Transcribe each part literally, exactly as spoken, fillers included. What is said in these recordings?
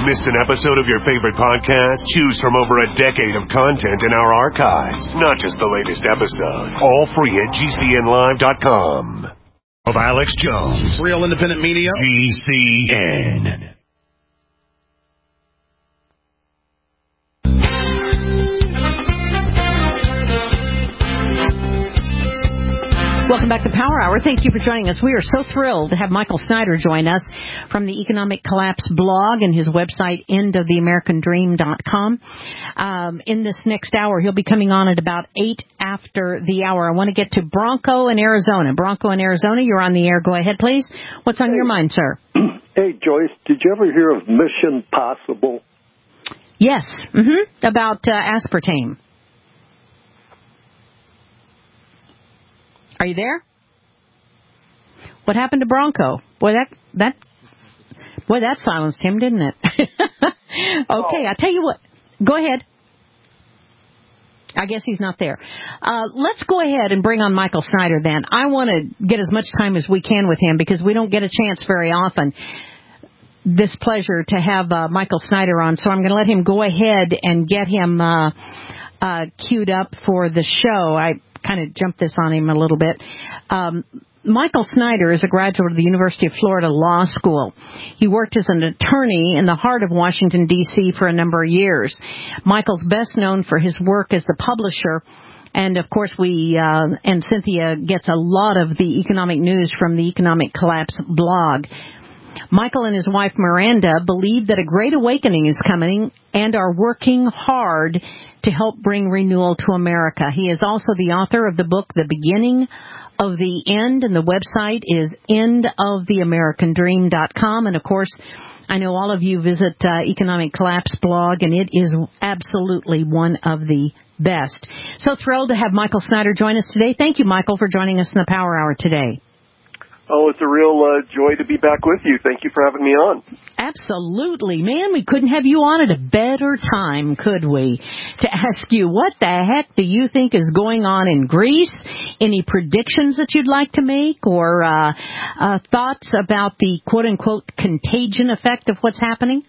Missed an episode of your favorite podcast? Choose from over a decade of content in our archives, not just the latest episode. All free at G C N live dot com. Of Alex Jones. Real independent media. G C N. Welcome back to Power Hour. Thank you for joining us. We are so thrilled to have Michael Snyder join us from the Economic Collapse blog and his website, end of the american dream dot com. Um, in this next hour, he'll be coming on at about eight after the hour. I want to get to Bronco in Arizona. Bronco in Arizona, you're on the air. Go ahead, please. What's on hey. your mind, sir? Hey, Joyce, did you ever hear of Mission Possible? Yes, mm-hmm. about uh, aspartame. Are you there? What happened to Bronco? Boy, that that boy that silenced him, didn't it? Okay, oh. I'll tell you what. Go ahead. I guess he's not there. Uh, let's go ahead and bring on Michael Snyder then. I want to get as much time as we can with him because we don't get a chance very often. This pleasure to have uh, Michael Snyder on, so I'm going to let him go ahead and get him uh, uh, queued up for the show. I kind of jumped this on him a little bit. Um, Michael Snyder is a graduate of the University of Florida Law School. He worked as an attorney in the heart of Washington, D C for a number of years. Michael's best known for his work as the publisher, and of course we, uh, and Cynthia gets a lot of the economic news from the Economic Collapse blog. Michael and his wife Miranda believe that a great awakening is coming and are working hard to help bring renewal to America. He is also the author of the book, The Beginning of the End, and the website is end of the american dream dot com. And, of course, I know all of you visit uh, Economic Collapse blog, and it is absolutely one of the best. So thrilled to have Michael Snyder join us today. Thank you, Michael, for joining us in the Power Hour today. Oh, it's a real uh, joy to be back with you. Thank you for having me on. Absolutely. Man, we couldn't have you on at a better time, could we? To ask you, what the heck do you think is going on in Greece? Any predictions that you'd like to make or uh, uh, thoughts about the quote-unquote contagion effect of what's happening?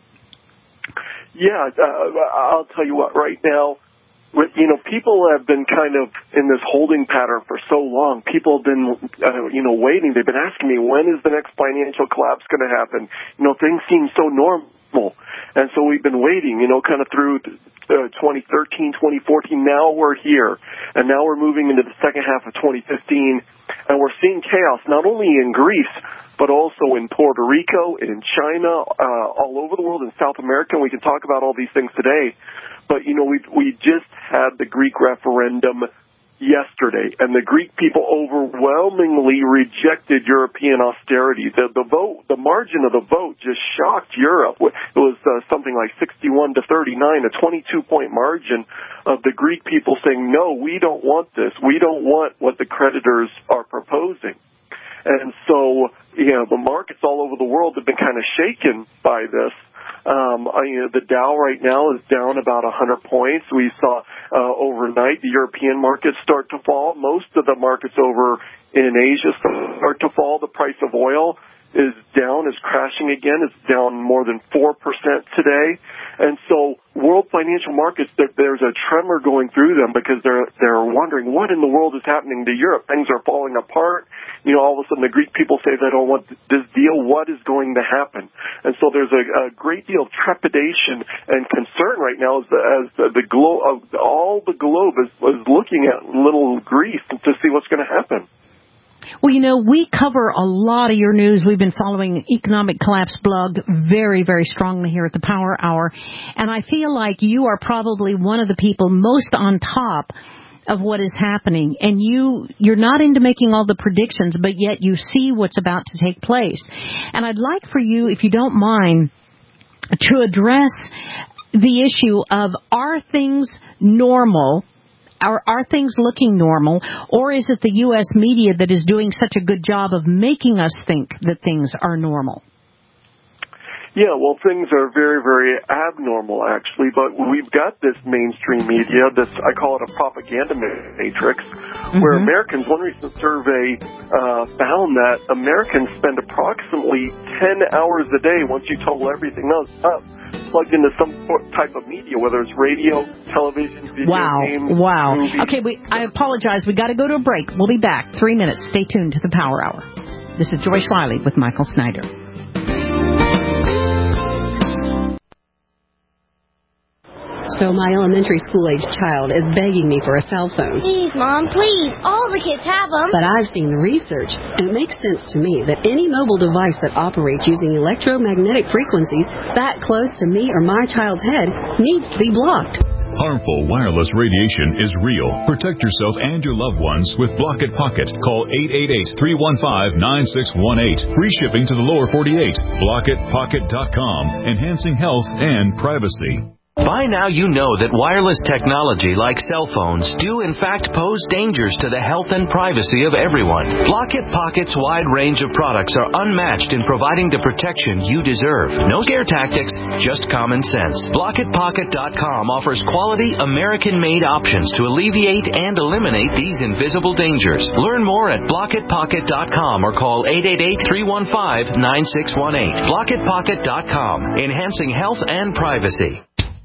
Yeah, uh, I'll tell you what, right now, you know, people have been kind of in this holding pattern for so long. People have been, uh, you know, waiting. They've been asking me, when is the next financial collapse going to happen? You know, things seem so normal. And so we've been waiting, you know, kind of through uh, twenty thirteen, twenty fourteen. Now we're here. And now we're moving into the second half of twenty fifteen. And we're seeing chaos not only in Greece, but also in Puerto Rico, in China, uh, all over the world, in South America. And we can talk about all these things today. But, you know, we we just had the Greek referendum yesterday, and the Greek people overwhelmingly rejected European austerity. The, the vote, the margin of the vote just shocked Europe. It was uh, something like sixty-one to thirty-nine, a twenty-two point margin of the Greek people saying, no, we don't want this. We don't want what the creditors are proposing. And so, you know, the markets all over the world have been kind of shaken by this. Um, you know, the Dow right now is down about one hundred points. We saw uh, overnight the European markets start to fall. Most of the markets over in Asia start to fall. The price of oil is down, is crashing again. It's down more than four percent today. And so world financial markets, there, there's a tremor going through them because they're they're wondering what in the world is happening to Europe. Things are falling apart. You know, all of a sudden the Greek people say they don't want this deal. What is going to happen? And so there's a, a great deal of trepidation and concern right now as the, as the, the globe, all the globe is, is looking at little Greece to see what's going to happen. Well, you know, we cover a lot of your news. We've been following Economic Collapse blog very, very strongly here at the Power Hour. And I feel like you are probably one of the people most on top of what is happening. And you, you're not into making all the predictions, but yet you see what's about to take place. And I'd like for you, if you don't mind, to address the issue of, are things normal? Are, are things looking normal, or is it the U S media that is doing such a good job of making us think that things are normal? Yeah, well, things are very, very abnormal, actually, but we've got this mainstream media, this, I call it a propaganda matrix, mm-hmm. where Americans, one recent survey uh, found that Americans spend approximately ten hours a day, once you total everything else up, plugged into some type of media, whether it's radio, television, video wow. games, Wow. movies. Okay, we, I apologize. We got to go to a break. We'll be back. Three minutes. Stay tuned to the Power Hour. This is Joyce Riley with Michael Snyder. So my elementary school-age child is begging me for a cell phone. Please, Mom, please. All the kids have them. But I've seen the research, and it makes sense to me that any mobile device that operates using electromagnetic frequencies that close to me or my child's head needs to be blocked. Harmful wireless radiation is real. Protect yourself and your loved ones with Block It Pocket. Call eight eight eight, three one five, nine six one eight. Free shipping to the lower forty-eight. block it pocket dot com. Enhancing health and privacy. By now you know that wireless technology like cell phones do in fact pose dangers to the health and privacy of everyone. Block It Pocket's wide range of products are unmatched in providing the protection you deserve. No scare tactics, just common sense. block it pocket dot com offers quality American-made options to alleviate and eliminate these invisible dangers. Learn more at block it pocket dot com or call eight eight eight, three one five, nine six one eight. block it pocket dot com, enhancing health and privacy.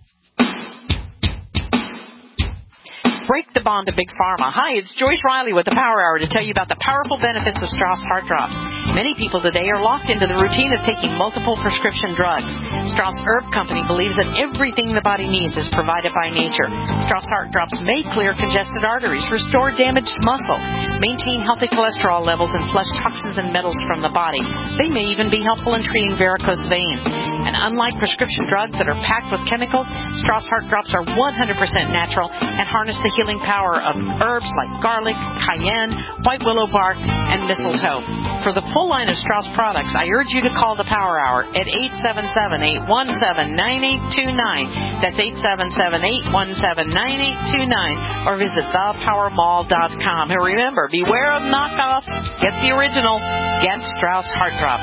Break the bond to Big Pharma. Hi, it's Joyce Riley with the Power Hour to tell you about the powerful benefits of Strauss Heart Drops. Many people today are locked into the routine of taking multiple prescription drugs. Strauss Herb Company believes that everything the body needs is provided by nature. Strauss Heart Drops may clear congested arteries, restore damaged muscle, maintain healthy cholesterol levels, and flush toxins and metals from the body. They may even be helpful in treating varicose veins. And unlike prescription drugs that are packed with chemicals, Strauss Heart Drops are one hundred percent natural and harness the healing power of herbs like garlic, cayenne, white willow bark, and mistletoe. For the full line of Strauss products, I urge you to call the Power Hour at eight seven seven, eight one seven, nine eight two nine. That's eight seven seven, eight one seven, nine eight two nine. Or visit the power mall dot com. And remember, beware of knockoffs. Get the original. Get Strauss Heart Drops.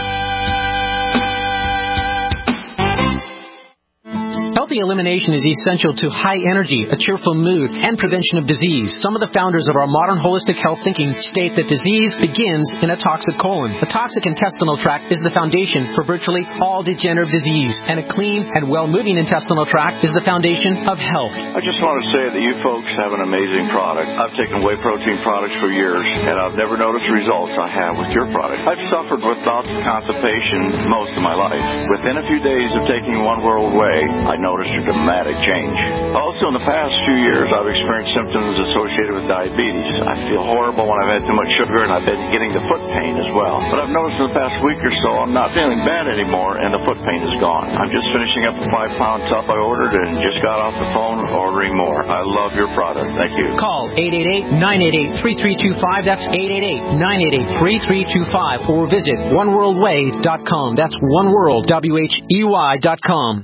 Healthy elimination is essential to high energy, a cheerful mood, and prevention of disease. Some of the founders of our modern holistic health thinking state that disease begins in a toxic colon. A toxic intestinal tract is the foundation for virtually all degenerative disease, and a clean and well-moving intestinal tract is the foundation of health. I just want to say that you folks have an amazing product. I've taken whey protein products for years, and I've never noticed the results I have with your product. I've suffered with bouts of constipation most of my life. Within a few days of taking One World Whey, I noticed a dramatic change. Also, in the past few years, I've experienced symptoms associated with diabetes. I feel horrible when I've had too much sugar, and I've been getting the foot pain as well. But I've noticed in the past week or so, I'm not feeling bad anymore, and the foot pain is gone. I'm just finishing up a five-pound tub I ordered and just got off the phone ordering more. I love your product. Thank you. Call eight eight eight, nine eight eight, three three two five. That's eight eight eight, nine eight eight, three three two five. Or visit one world way dot com. That's oneworld, W H E Y dot com.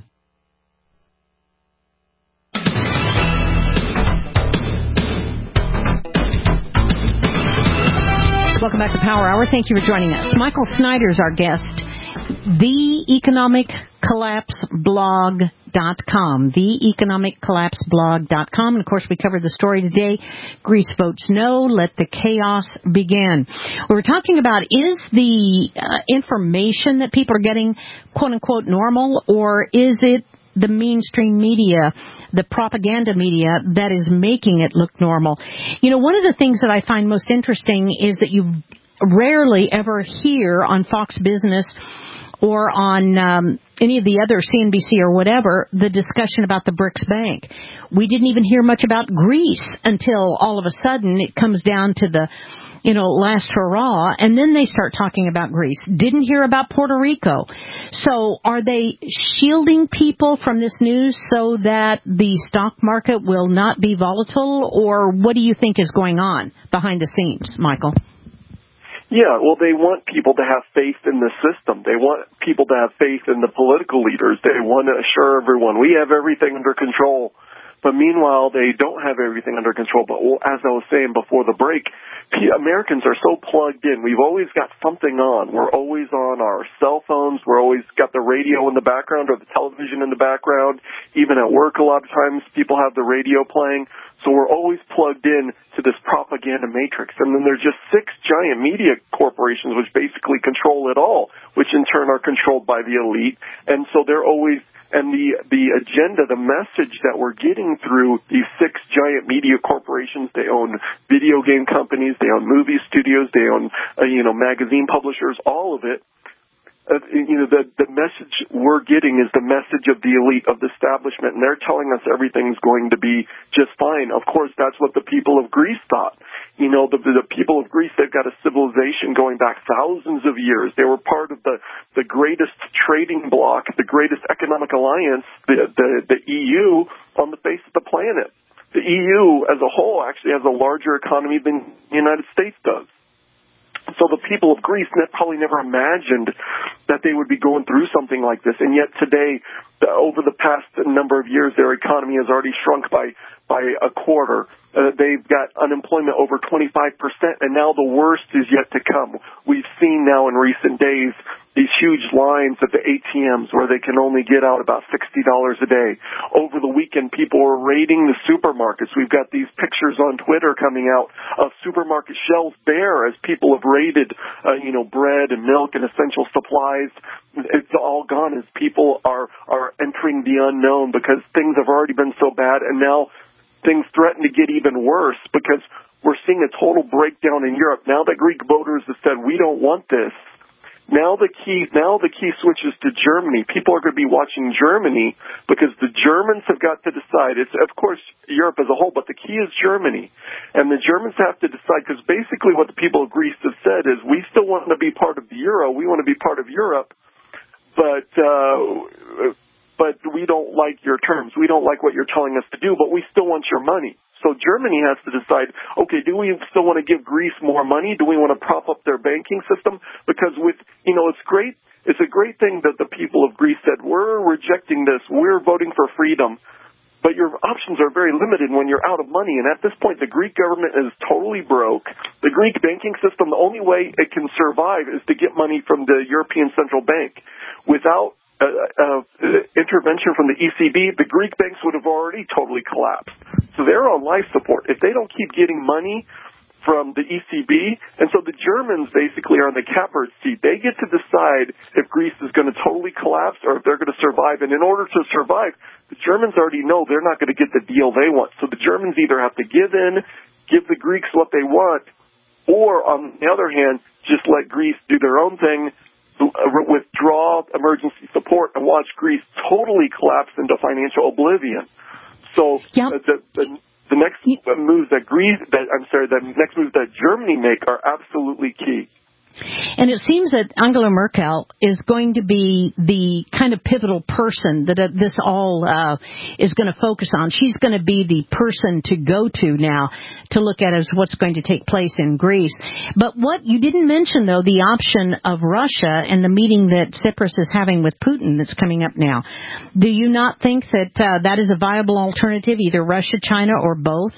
Welcome back to Power Hour. Thank you for joining us. Michael Snyder is our guest. the economic collapse blog dot com. the economic collapse blog dot com. And, of course, we covered the story today. Greece votes no. Let the chaos begin. We were talking about, is the uh, information that people are getting, quote-unquote, normal, or is it the mainstream media, the propaganda media, that is making it look normal? You know, one of the things that I find most interesting is that you rarely ever hear on Fox Business or on um, any of the other C N B C or whatever, the discussion about the BRICS Bank. We didn't even hear much about Greece until all of a sudden it comes down to the, you know, last hurrah, and then they start talking about Greece. Didn't hear about Puerto Rico. So are they shielding people from this news so that the stock market will not be volatile, or what do you think is going on behind the scenes, Michael? Yeah, well, they want people to have faith in the system. They want people to have faith in the political leaders. They want to assure everyone we have everything under control. But meanwhile, they don't have everything under control. But as I was saying before the break, Americans are so plugged in. We've always got something on. We're always on our cell phones. We're always got the radio in the background or the television in the background. Even at work, a lot of times people have the radio playing. So we're always plugged in to this propaganda matrix. And then there's just six giant media corporations which basically control it all, which in turn are controlled by the elite. And so they're always, and the, the agenda, the message that we're getting through these six giant media corporations, they own video game companies, they own movie studios, they own, uh, you know, magazine publishers, all of it. Uh, you know, the, the message we're getting is the message of the elite, of the establishment, and they're telling us everything's going to be just fine. Of course, that's what the people of Greece thought. You know, the, the people of Greece, they've got a civilization going back thousands of years. They were part of the, the greatest trading bloc, the greatest economic alliance, the, the, the E U, on the face of the planet. The E U as a whole actually has a larger economy than the United States does. So the people of Greece probably never imagined that they would be going through something like this. And yet today, the, over the past number of years, their economy has already shrunk by, by a quarter. Uh, they've got unemployment over twenty-five percent, and now the worst is yet to come. We've seen now in recent days these huge lines at the A T Ms where they can only get out about sixty dollars a day. Over the weekend, people are raiding the supermarkets. We've got these pictures on Twitter coming out of supermarket shelves bare as people have raided, uh, you know, bread and milk and essential supplies. It's all gone as people are, are entering the unknown because things have already been so bad, and now things threaten to get even worse because we're seeing a total breakdown in Europe. Now the Greek voters have said, we don't want this. Now the key, now the key switches to Germany. People are going to be watching Germany because the Germans have got to decide. It's, of course, Europe as a whole, but the key is Germany. And the Germans have to decide because basically what the people of Greece have said is we still want to be part of the euro. We want to be part of Europe, but, uh, but we don't like your terms. We don't like what you're telling us to do, but we still want your money. So Germany has to decide, okay, do we still want to give Greece more money? Do we want to prop up their banking system? Because with, you know, it's great. It's a great thing that the people of Greece said, we're rejecting this. We're voting for freedom. But your options are very limited when you're out of money. And at this point, the Greek government is totally broke. The Greek banking system, the only way it can survive is to get money from the European Central Bank. Without Uh, uh, intervention from the E C B, the Greek banks would have already totally collapsed. So they're on life support. If they don't keep getting money from the E C B, and so the Germans basically are in the catbird seat. They get to decide if Greece is going to totally collapse or if they're going to survive. And in order to survive, the Germans already know they're not going to get the deal they want. So the Germans either have to give in, give the Greeks what they want, or on the other hand, just let Greece do their own thing, withdraw emergency support, and watch Greece totally collapse into financial oblivion. So yep. the, the the next moves that Greece, that I'm sorry, the next moves that Germany make are absolutely key. And it seems that Angela Merkel is going to be the kind of pivotal person that uh, this all uh, is going to focus on. She's going to be the person to go to now to look at as what's going to take place in Greece. But what you didn't mention, though, the option of Russia and the meeting that Tsipras is having with Putin that's coming up now. Do you not think that uh, that is a viable alternative, either Russia, China, or both?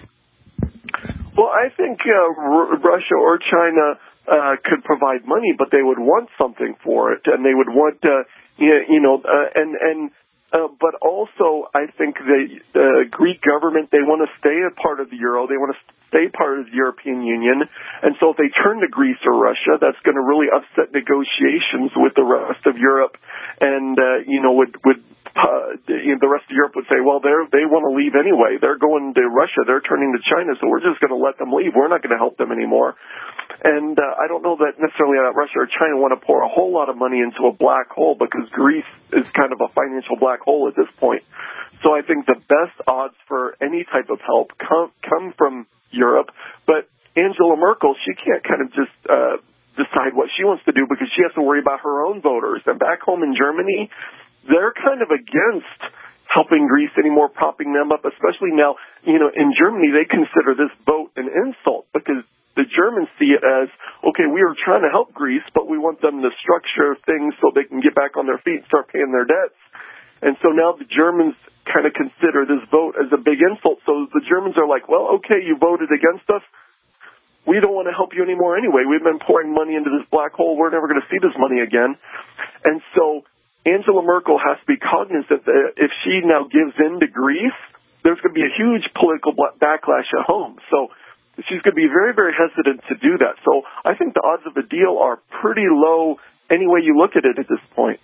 Well, I think uh, R- Russia or China Uh, could provide money, but they would want something for it, and they would want, uh, you, you know, uh, and and uh, but also I think the uh, Greek government, they want to stay a part of the euro, they want to stay part of the European Union, and so if they turn to Greece or Russia, that's going to really upset negotiations with the rest of Europe, and uh, you know would would. Uh, you know, the rest of Europe would say, well, they they want to leave anyway. They're going to Russia. They're turning to China, so we're just going to let them leave. We're not going to help them anymore. And uh, I don't know that necessarily that Russia or China want to pour a whole lot of money into a black hole because Greece is kind of a financial black hole at this point. So I think the best odds for any type of help come, come from Europe. But Angela Merkel, she can't kind of just uh, decide what she wants to do because she has to worry about her own voters. And back home in Germany, they're kind of against helping Greece anymore, propping them up, especially now, you know, in Germany, they consider this vote an insult because the Germans see it as, okay, we are trying to help Greece, but we want them to structure things so they can get back on their feet and start paying their debts. And so now the Germans kind of consider this vote as a big insult. So the Germans are like, well, okay, you voted against us. We don't want to help you anymore anyway. We've been pouring money into this black hole. We're never going to see this money again. And so Angela Merkel has to be cognizant that if she now gives in to Greece, there's going to be a huge political backlash at home. So she's going to be very, very hesitant to do that. So I think the odds of a deal are pretty low any way you look at it at this point.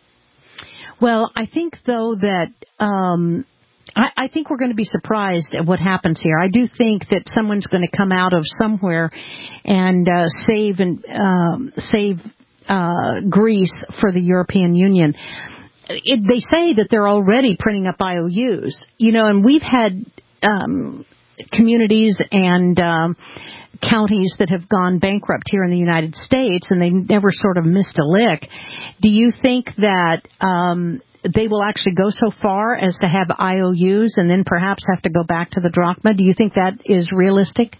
Well, I think, though, that um, I, I think we're going to be surprised at what happens here. I do think that someone's going to come out of somewhere and uh, save and um, save uh, Greece for the European Union. It, they say that they're already printing up I O Us, you know, and we've had um, communities and um, counties that have gone bankrupt here in the United States, and they've never sort of missed a lick. Do you think that um, they will actually go so far as to have I O Us and then perhaps have to go back to the drachma? Do you think that is realistic?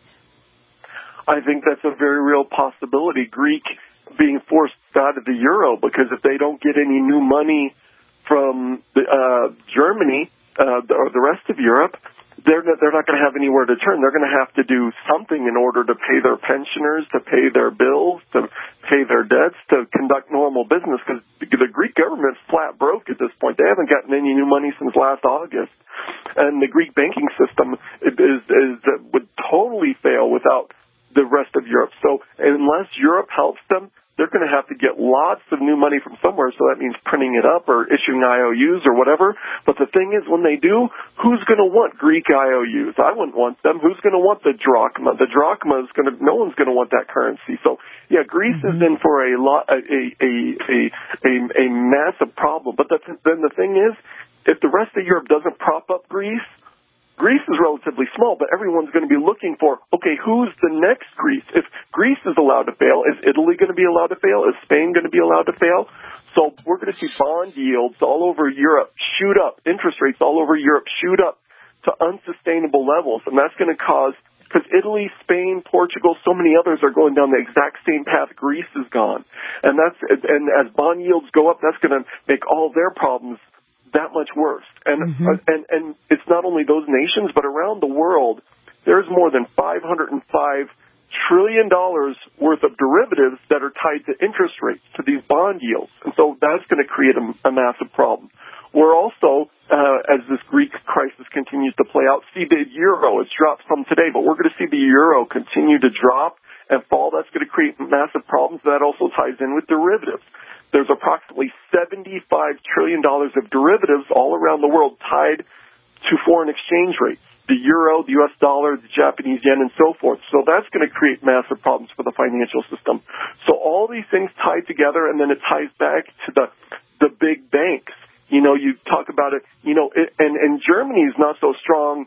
I think that's a very real possibility. Greek being forced out of the euro, because if they don't get any new money from the, uh, Germany uh, or the rest of Europe, they're not, they're not going to have anywhere to turn. They're going to have to do something in order to pay their pensioners, to pay their bills, to pay their debts, to conduct normal business, because the Greek government's flat broke at this point. They haven't gotten any new money since last August. And the Greek banking system is, is, would totally fail without the rest of Europe. So unless Europe helps them, they're going to have to get lots of new money from somewhere, so that means printing it up or issuing I O Us or whatever. But the thing is, when they do, who's going to want Greek I O Us? I wouldn't want them. Who's going to want the drachma? The drachma is going to, no one's going to want that currency. So, yeah, Greece mm-hmm. is in for a lot, a, a, a, a, a massive problem. But the, then the thing is, if the rest of Europe doesn't prop up Greece, Greece is relatively small, but everyone's going to be looking for, okay, who's the next Greece? If Greece is allowed to fail, is Italy going to be allowed to fail? Is Spain going to be allowed to fail? So we're going to see bond yields all over Europe shoot up, interest rates all over Europe shoot up to unsustainable levels, and that's going to cause, because Italy, Spain, Portugal, so many others are going down the exact same path Greece has gone. And that's, and as bond yields go up, that's going to make all their problems that much worse. And, mm-hmm. uh, and and it's not only those nations, but around the world, there's more than five hundred five trillion dollars worth of derivatives that are tied to interest rates, to these bond yields. And so that's going to create a, a massive problem. We're also, uh, as this Greek crisis continues to play out, see the euro. It's dropped from today, but we're going to see the euro continue to drop and fall. That's going to create massive problems. That also ties in with derivatives. There's approximately seventy-five trillion dollars of derivatives all around the world tied to foreign exchange rates, the euro, the U S dollar, the Japanese yen, and so forth. So that's going to create massive problems for the financial system. So all these things tied together, and then it ties back to the the big banks. You know, you talk about it, you know, it, and, and Germany is not so strong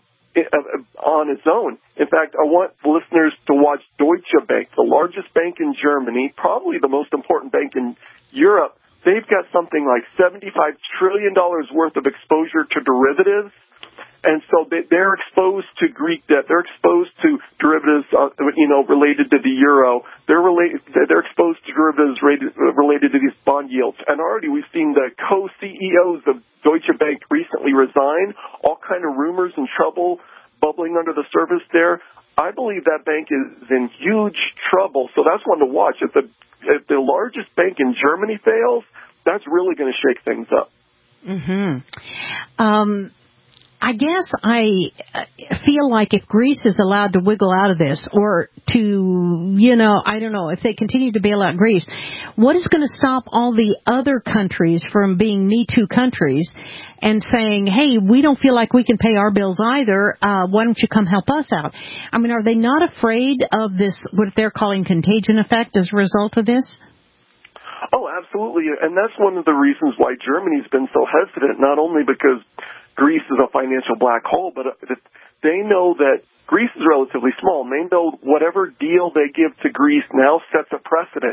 on its own. In fact, I want listeners to watch Deutsche Bank, the largest bank in Germany, probably the most important bank in Europe. They've got something like seventy-five trillion dollars worth of exposure to derivatives. And so they, they're exposed to Greek debt. They're exposed to derivatives, uh, you know, related to the euro. They're related. They're exposed to derivatives related, related to these bond yields. And already we've seen the co-C E Os of Deutsche Bank recently resign. All kind of rumors and trouble bubbling under the surface there. I believe that bank is in huge trouble. So that's one to watch. If the if the largest bank in Germany fails, that's really going to shake things up. Mm-hmm. Um. I guess I feel like if Greece is allowed to wiggle out of this, or to, you know, I don't know, if they continue to bail out Greece, what is going to stop all the other countries from being Me Too countries and saying, hey, we don't feel like we can pay our bills either, uh, why don't you come help us out? I mean, are they not afraid of this, what they're calling contagion effect as a result of this? Oh, absolutely. And that's one of the reasons why Germany's been so hesitant, not only because Greece is a financial black hole, but they know that Greece is relatively small, and they know whatever deal they give to Greece now sets a precedent.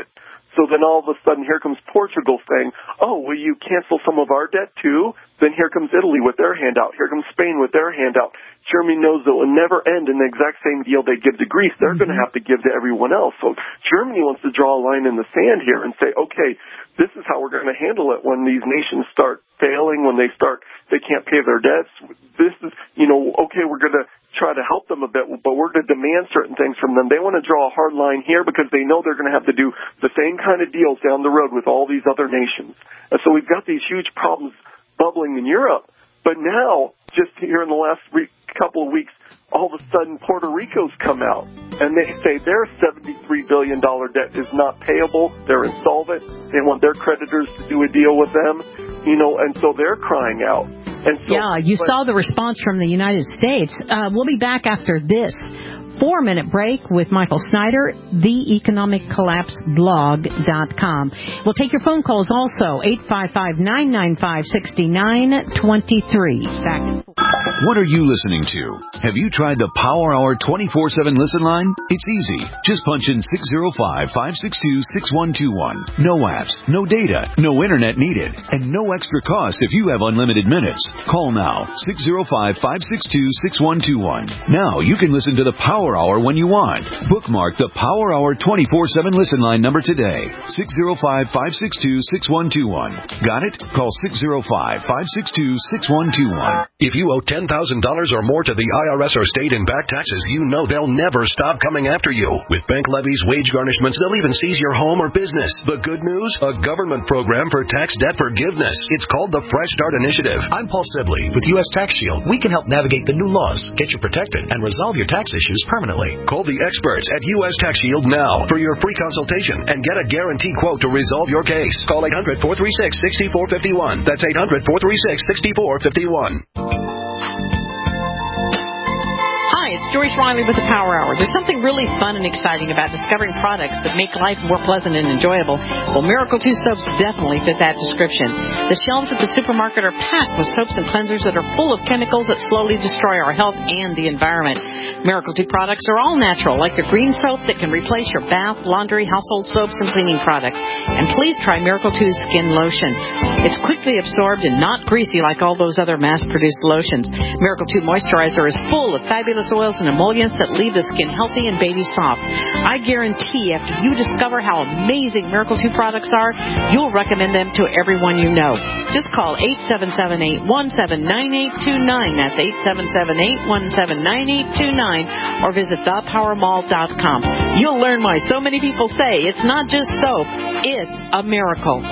So then all of a sudden, here comes Portugal saying, oh, will you cancel some of our debt too? Then here comes Italy with their handout. Here comes Spain with their handout. Germany knows it will never end in the exact same deal they give to Greece. They're mm-hmm. going to have to give to everyone else. So Germany wants to draw a line in the sand here and say, okay, this is how we're going to handle it when these nations start failing, when they start, they can't pay their debts. This is, you know, okay, we're going to try to help them a bit, but we're going to demand certain things from them. They want to draw a hard line here because they know they're going to have to do the same kind of deals down the road with all these other nations. And so we've got these huge problems bubbling in Europe. But now, just here in the last week, couple of weeks, all of a sudden Puerto Rico's come out, and they say their seventy-three billion dollars debt is not payable. They're insolvent. They want their creditors to do a deal with them, you know, and so they're crying out. And so, yeah, you but, saw the response from the United States. Uh, we'll be back after this four-minute break with Michael Snyder, the economic collapse blog dot com. We'll take your phone calls also, eight five five, nine nine five, six nine two three. Back and forth. What are you listening to? Have you tried the Power Hour twenty-four seven listen line? It's easy. Just punch in six zero five, five six two, six one two one. No apps, no data, no internet needed, and no extra cost if you have unlimited minutes. Call now, six zero five, five six two, six one two one. Now you can listen to the Power Hour when you want. Bookmark the Power Hour twenty-four seven listen line number today, six zero five, five six two, six one two one. Got it? Call six zero five, five six two, six one two one. If you owe ten thousand dollars or more to the I R S or state in back taxes, you know they'll never stop coming after you. With bank levies, wage garnishments, they'll even seize your home or business. The good news? A government program for tax debt forgiveness. It's called the Fresh Start Initiative. I'm Paul Sibley with U S Tax Shield. We can help navigate the new laws, get you protected, and resolve your tax issues permanently. Call the experts at U S Tax Shield now for your free consultation and get a guaranteed quote to resolve your case. Call eight hundred, four three six, six four five one. That's eight hundred, four three six, six four five one. Hi, it's Joyce Riley with the Power Hour. There's something really fun and exciting about discovering products that make life more pleasant and enjoyable. Well, Miracle two soaps definitely fit that description. The shelves at the supermarket are packed with soaps and cleansers that are full of chemicals that slowly destroy our health and the environment. Miracle two products are all natural, like the green soap that can replace your bath, laundry, household soaps, and cleaning products. And please try Miracle two Skin Lotion. It's quickly absorbed and not greasy like all those other mass-produced lotions. Miracle two Moisturizer is full of fabulous oils and emollients that leave the skin healthy and baby soft. I guarantee after you discover how amazing Miracle two products are, you'll recommend them to everyone you know. Just call eight seven seven, eight one seven, nine eight two nine. That's eight seven seven, eight one seven, nine eight two nine. Or visit the power mall dot com. You'll learn why so many people say it's not just soap, it's a miracle.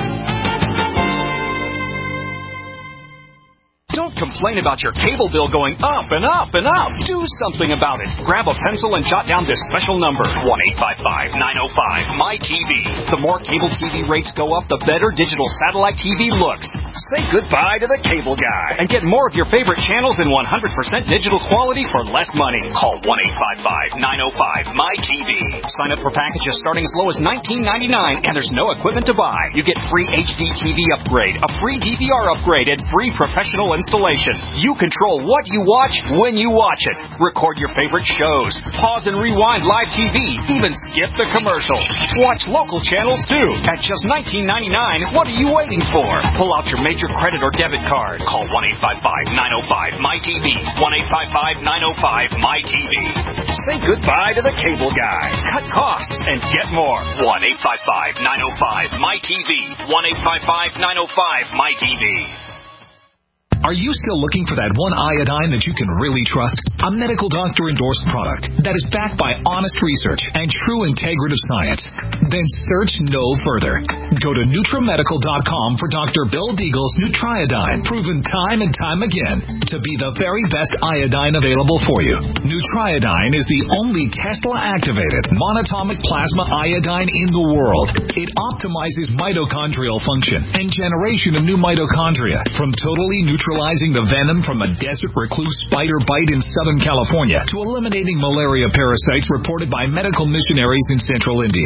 Don't complain about your cable bill going up and up and up. Do something about it. Grab a pencil and jot down this special number, one eight five five, nine oh five, M Y T V. The more cable T V rates go up, the better digital satellite T V looks. Say goodbye to the cable guy and get more of your favorite channels in one hundred percent digital quality for less money. Call one eight five five, nine oh five, M Y T V. Sign up for packages starting as low as nineteen ninety-nine, and there's no equipment to buy. You get free H D T V upgrade, a free D V R upgrade, and free professional installation. You control what you watch when you watch it. Record your favorite shows. Pause and rewind live T V. Even skip the commercials. Watch local channels too. At just nineteen ninety-nine, what are you waiting for? Pull out your major credit or debit card. Call one eight five five, nine oh five, M Y T V. one eight five five, nine oh five, M Y T V. Say goodbye to the cable guy. Cut costs and get more. one eight five five, nine oh five, M Y T V. one eight five five, nine oh five, M Y T V. Are you still looking for that one iodine that you can really trust? A medical doctor endorsed product that is backed by honest research and true integrative science? Then search no further. Go to Nutra Medical dot com for Doctor Bill Deagle's Nutriodine, proven time and time again to be the very best iodine available for you. Nutriodine is the only Tesla-activated monatomic plasma iodine in the world. It optimizes mitochondrial function and generation of new mitochondria from totally neutralizing the venom from a desert recluse spider bite in Southern California to eliminating malaria parasites reported by medical missionaries in central India. Doctors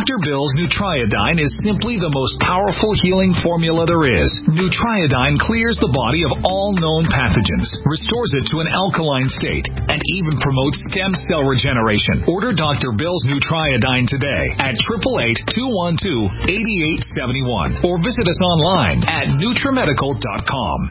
Doctor Bill's Nutriodine is simply the most powerful healing formula there is. Nutriodine clears the body of all known pathogens, restores it to an alkaline state, and even promotes stem cell regeneration. Order Doctor Bill's Nutriodine today at eight eight eight, two one two, eight eight seven one or visit us online at Nutrimedical dot com.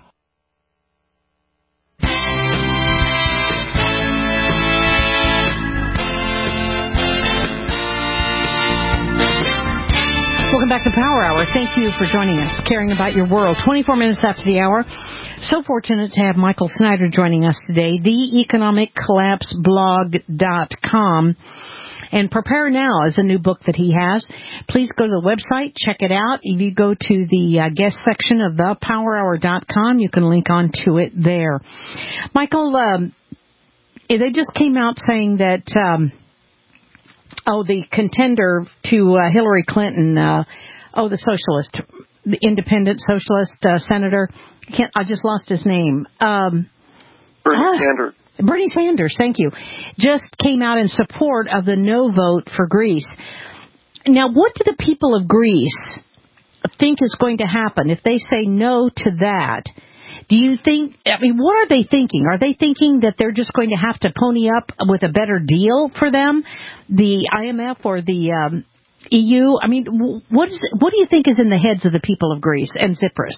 Welcome back to Power Hour. Thank you for joining us, caring about your world. twenty-four minutes after the hour. So fortunate to have Michael Snyder joining us today, the economic collapse blog dot com. And Prepare Now is a new book that he has. Please go to the website, check it out. If you go to the uh, guest section of the power hour dot com, you can link on to it there. Michael, um, they just came out saying that... Um, Oh, the contender to uh, Hillary Clinton, uh, oh, the socialist, the independent socialist uh, senator. I, can't, I just lost his name. Um, Bernie ah, Sanders. Bernie Sanders, thank you. Just came out in support of the no vote for Greece. Now, what do the people of Greece think is going to happen if they say no to that? Do you think, I mean, what are they thinking? Are they thinking that they're just going to have to pony up with a better deal for them, the I M F or the um, E U? I mean, what is what do you think is in the heads of the people of Greece and Tsipras?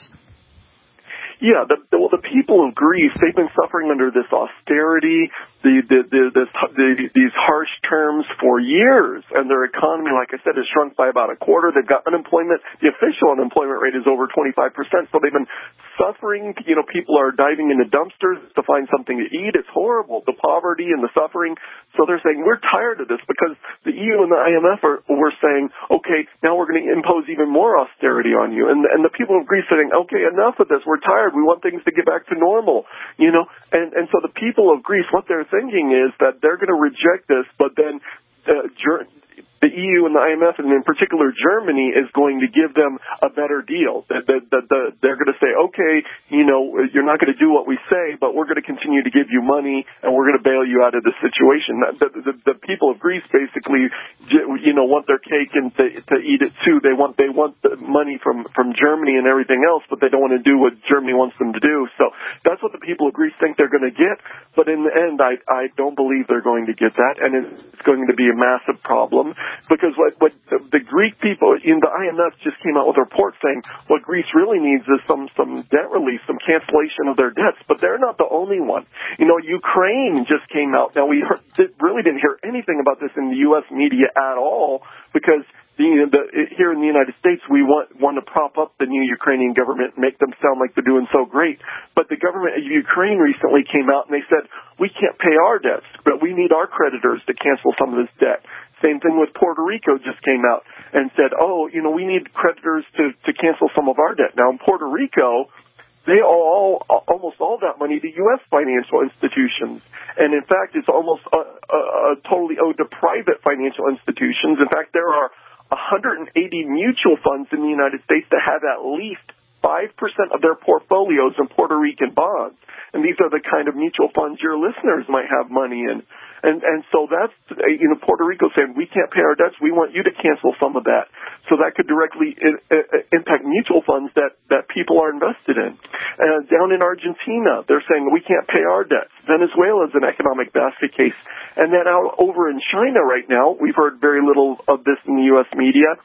Yeah, the, the, well, the people of Greece, they've been suffering under this austerity, the, the, the, this, the, these harsh terms for years, and their economy, like I said, has shrunk by about a quarter. They've got unemployment. The official unemployment rate is over twenty-five percent, so they've been suffering. You know, people are diving into dumpsters to find something to eat. It's horrible, the poverty and the suffering. So they're saying, we're tired of this, because the E U and the I M F are were saying, okay, now we're going to impose even more austerity on you. And, and the people of Greece are saying, okay, enough of this. We're tired. We want things to get back to normal, you know. And, and so the people of Greece, what they're thinking is that they're going to reject this, but then uh, ger- the E U and the I M F, and in particular Germany, is going to give them a better deal. That the, the, the, they're going to say, okay, you know, you're not going to do what we say, but we're going to continue to give you money, and we're going to bail you out of the situation. The, the, the people of Greece basically, you know, want their cake and to, to eat it too. They want they want the money from, from Germany and everything else, but they don't want to do what Germany wants them to do. So that's what the people of Greece think they're going to get. But in the end, I, I don't believe they're going to get that, and it's going to be a massive problem. Because what, what the, the Greek people in the I M F just came out with a report saying what Greece really needs is some, some debt relief, some cancellation of their debts. But they're not the only one. You know, Ukraine just came out. Now, we heard, really didn't hear anything about this in the U S media at all, because the, the, here in the United States, we want, want to prop up the new Ukrainian government and make them sound like they're doing so great. But the government of Ukraine recently came out and they said, we can't pay our debts, but we need our creditors to cancel some of this debt. Same thing with Puerto Rico just came out and said, oh, you know, we need creditors to, to cancel some of our debt. Now, in Puerto Rico, they owe all, almost all that money to U S financial institutions. And, in fact, it's almost uh, uh, totally owed to private financial institutions. In fact, there are one hundred eighty mutual funds in the United States that have at least five percent of their portfolios in Puerto Rican bonds. And these are the kind of mutual funds your listeners might have money in. And and so that's, you know, Puerto Rico saying, we can't pay our debts, we want you to cancel some of that. So that could directly in, uh, impact mutual funds that, that people are invested in. And down in Argentina, they're saying, we can't pay our debts. Venezuela is an economic basket case. And then out over in China right now, we've heard very little of this in the U S media.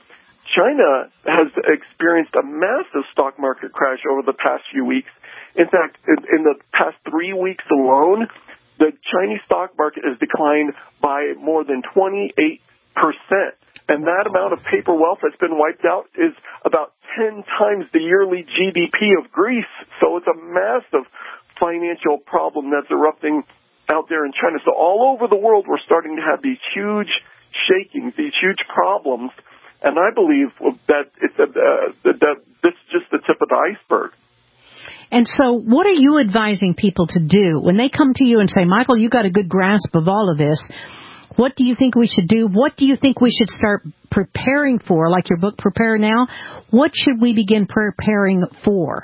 China has experienced a massive stock market crash over the past few weeks. In fact, in, in the past three weeks alone, the Chinese stock market has declined by more than twenty-eight percent. And that amount of paper wealth that's been wiped out is about ten times the yearly G D P of Greece. So it's a massive financial problem that's erupting out there in China. So all over the world, we're starting to have these huge shakings, these huge problems. And I believe that it's a, uh, that this is just the tip of the iceberg. And so what are you advising people to do when they come to you and say, Michael, you got a good grasp of all of this. What do you think we should do? What do you think we should start preparing for, like your book, Prepare Now? What should we begin preparing for?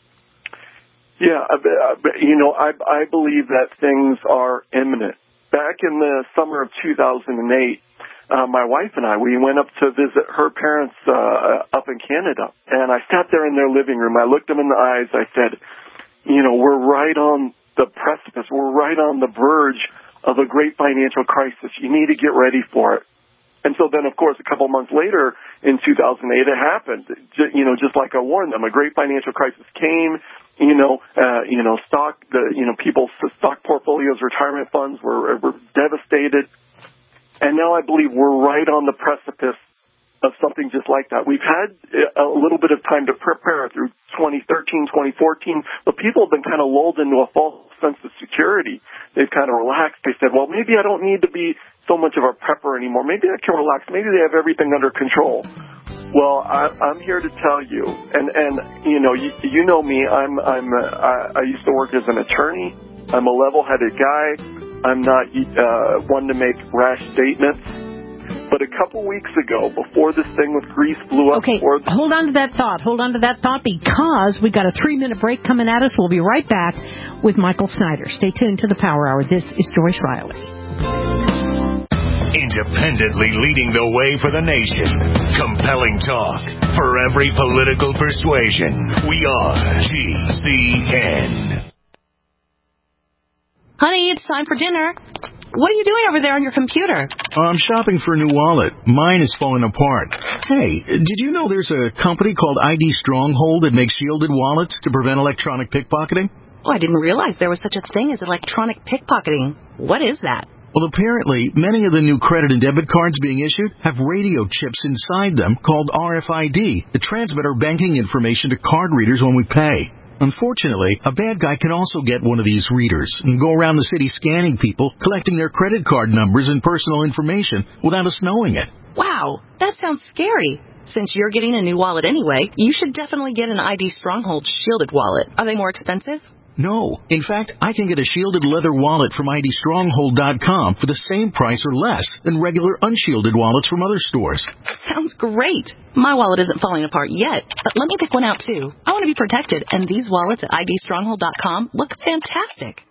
Yeah, you know, I, I believe that things are imminent. Back in the summer of two thousand eight, uh, my wife and I, we went up to visit her parents uh, up in Canada, and I sat there in their living room. I looked them in the eyes. I said, you know, we're right on the precipice. We're right on the verge of a great financial crisis. You need to get ready for it. And so then, of course, a couple months later, in two thousand eight, it happened. You know, just like I warned them, a great financial crisis came. You know, uh, you know, stock, the you know, people's stock portfolios, retirement funds were, were devastated. And now I believe we're right on the precipice of something just like that. We've had a little bit of time to prepare through twenty thirteen, twenty fourteen, but people have been kind of lulled into a false sense of security. They've kind of relaxed. They said, well, maybe I don't need to be so much of a prepper anymore. Maybe I can relax. Maybe they have everything under control. Well, I, I'm here to tell you, and, and you know, you, you know me. I'm I'm uh, I, I used to work as an attorney. I'm a level-headed guy. I'm not uh, one to make rash statements. But a couple weeks ago, before this thing with Greece blew up... Okay, the- hold on to that thought. Hold on to that thought because we got a three-minute break coming at us. We'll be right back with Michael Snyder. Stay tuned to the Power Hour. This is Joyce Riley. Independently leading the way for the nation. Compelling talk for every political persuasion. We are G C N. Honey, it's time for dinner. What are you doing over there on your computer? I'm shopping for a new wallet. Mine is falling apart. Hey, did you know there's a company called I D Stronghold that makes shielded wallets to prevent electronic pickpocketing? Oh, I didn't realize there was such a thing as electronic pickpocketing. What is that? Well, apparently, many of the new credit and debit cards being issued have radio chips inside them called R F I D that transmit our banking information to card readers when we pay. Unfortunately, a bad guy can also get one of these readers and go around the city scanning people, collecting their credit card numbers and personal information without us knowing it. Wow, that sounds scary. Since you're getting a new wallet anyway, you should definitely get an I D Stronghold shielded wallet. Are they more expensive? No. In fact, I can get a shielded leather wallet from I D stronghold dot com for the same price or less than regular unshielded wallets from other stores. Sounds great. My wallet isn't falling apart yet, but let me pick one out too. I want to be protected, and these wallets at I D stronghold dot com look fantastic.